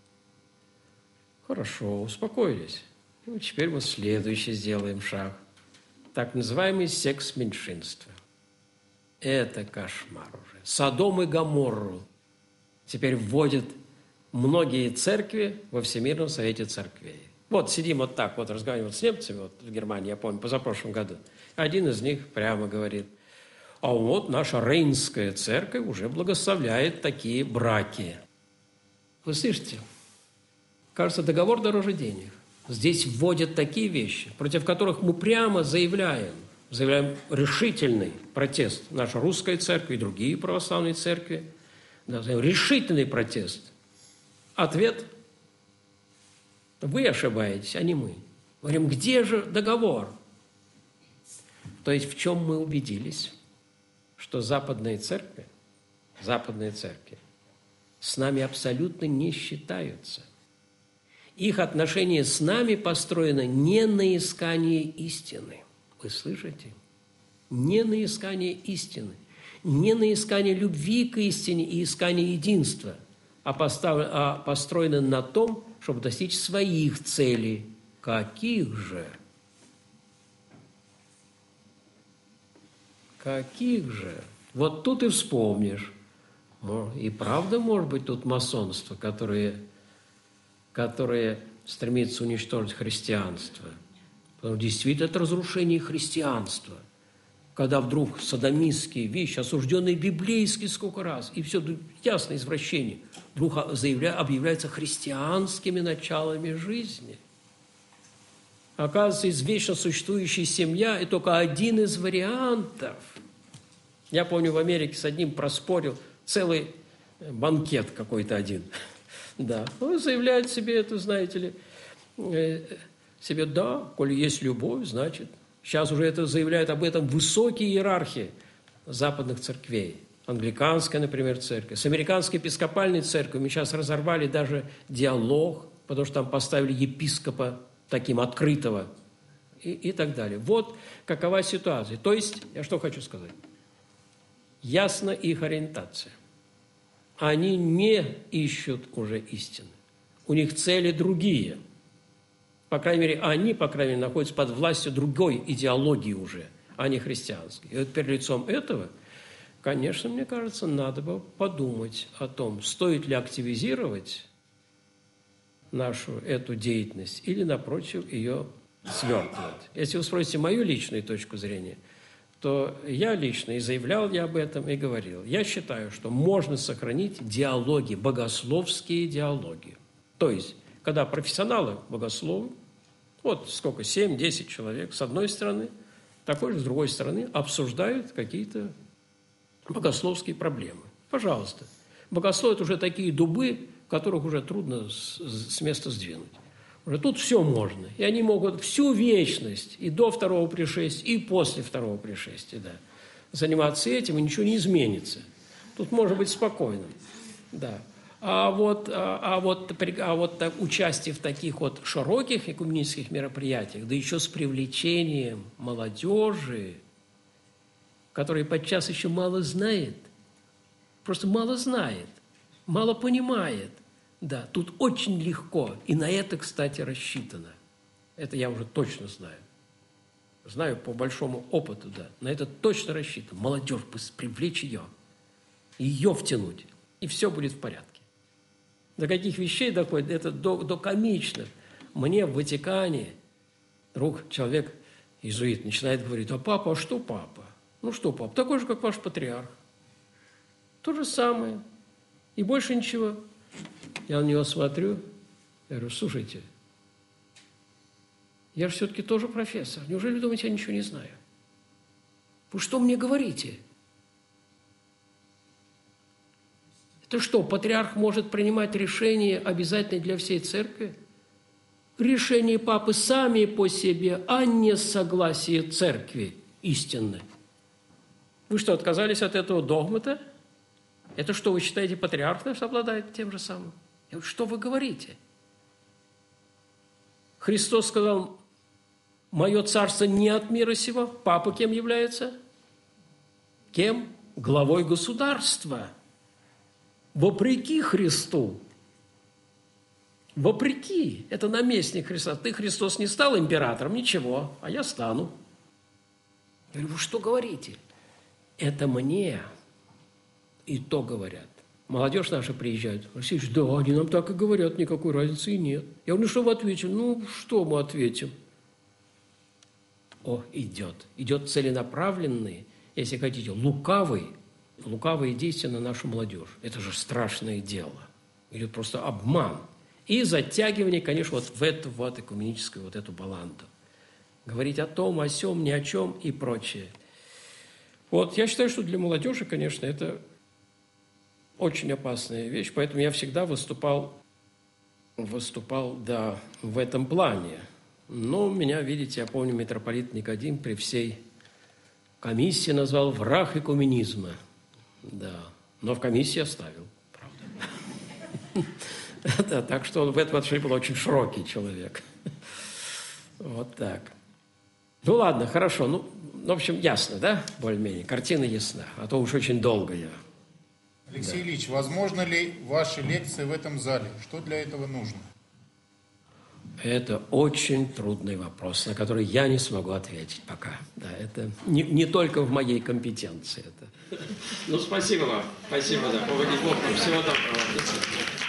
Хорошо, успокоились. Теперь мы следующий сделаем шаг. Так называемый секс меньшинства. Это кошмар уже. Содом и Гоморру теперь вводят многие церкви во Всемирном Совете Церквей. Вот сидим вот так, вот разговариваем с немцами, вот в Германии, я помню, позапрошлом году. Один из них прямо говорит, а вот наша Рейнская церковь уже благословляет такие браки. Вы слышите? Кажется, договор дороже денег. Здесь вводят такие вещи, против которых мы прямо заявляем, заявляем решительный протест. Наша русская церковь и другие православные церкви. Да, решительный протест. Ответ: вы ошибаетесь, а не мы. Говорим, где же договор? То есть в чем мы убедились? Что западные церкви с нами абсолютно не считаются. Их отношение с нами построено не на искании истины. Вы слышите? Не на искании истины, не на искании любви к истине и искании единства, а построено на том, чтобы достичь своих целей. Каких же? Каких же? Вот тут и вспомнишь. И правда, может быть, тут масонство, которое стремится уничтожить христианство. Потому что действительно это разрушение христианства. Когда вдруг содомистские вещи, осужденные библейски сколько раз, и все ясно извращение, вдруг объявляются христианскими началами жизни. Оказывается, извечно существующая семья – это только один из вариантов. Я помню, в Америке с одним проспорил целый банкет какой-то один. Да, он заявляет себе это, знаете ли, себе, да, коли есть любовь, значит. Сейчас уже это заявляют об этом высокие иерархии западных церквей. Англиканская, например, церковь. С американской епископальной церковью мы сейчас разорвали даже диалог, потому что там поставили епископа таким открытого и так далее. Вот какова ситуация. То есть, я что хочу сказать. Ясна их ориентация. Они не ищут уже истины. У них цели другие. По крайней мере, они, находятся под властью другой идеологии уже, а не христианской. И вот перед лицом этого, конечно, мне кажется, надо бы подумать о том, стоит ли активизировать нашу эту деятельность или, напротив, ее свертывать. Если вы спросите мою личную точку зрения, то я лично, и заявлял я об этом, и говорил, я считаю, что можно сохранить диалоги, богословские диалоги. То есть, когда профессионалы, богословы, вот сколько, 7-10 человек с одной стороны, такой же с другой стороны, обсуждают какие-то богословские проблемы. Пожалуйста. Богословы – это уже такие дубы, которых уже трудно с места сдвинуть. Уже тут все можно. И они могут всю вечность, и до второго пришествия, и после второго пришествия, да, заниматься этим, и ничего не изменится. Тут можно быть спокойным. Да. А вот участие в таких вот широких экуменических мероприятиях, да еще с привлечением молодежи, которая подчас еще мало знает, просто мало знает, мало понимает, да, тут очень легко, и на это, кстати, рассчитано. Это я уже точно знаю. Знаю по большому опыту, да, на это точно рассчитано. Молодежь, привлечь ее втянуть, и все будет в порядке. До каких вещей доходит? Это до комичных. Мне в Ватикане друг, человек, иезуит, начинает говорить, а папа, а что папа? Ну что папа? Такой же, как ваш патриарх. То же самое. И больше ничего. Я на него смотрю, я говорю, слушайте, я же все-таки тоже профессор. Неужели вы думаете, я ничего не знаю? Вы что мне говорите? Это что, патриарх может принимать решения, обязательные для всей церкви? Решения папы сами по себе, а не согласие церкви истинное. Вы что, отказались от этого догмата? Это что, вы считаете, патриарх наш обладает тем же самым? Я говорю, что вы говорите? Христос сказал, мое царство не от мира сего. Папа кем является? Кем? Главой государства. Вопреки Христу. Вопреки. Это наместник Христа. Ты, Христос, не стал императором, ничего, а я стану. Я говорю, вы что говорите? Это мне и то говорят. Молодежь наша приезжает. Васильевич, да, они нам так и говорят, никакой разницы и нет. Я говорю, ну что вы ответите? Ну, что мы ответим? О, идет. Идет целенаправленный, если хотите, лукавые действия на нашу молодежь. Это же страшное дело. Идет просто обман. И затягивание, конечно, вот в эту вот экуменическую вот эту баланду. говорить о том, о сём, ни о чем и прочее. Вот, я считаю, что для молодежи, конечно, это очень опасная вещь, поэтому я всегда выступал, да, в этом плане. Но меня, видите, я помню, митрополит Никодим при всей комиссии назвал враг экуменизма. Да, но в комиссии оставил, правда. Так что он в этом отношении был очень широкий человек. Вот так. Ну, ладно, хорошо. Ну, в общем, ясно, да? Более-менее. Картина ясна. А то уж очень долго я. Алексей Ильич, возможно ли ваши лекции в этом зале? Что для этого нужно? Это очень трудный вопрос, на который я не смогу ответить пока. Да, это не только в моей компетенции. Это. Ну, спасибо вам. Спасибо, да. Всего доброго.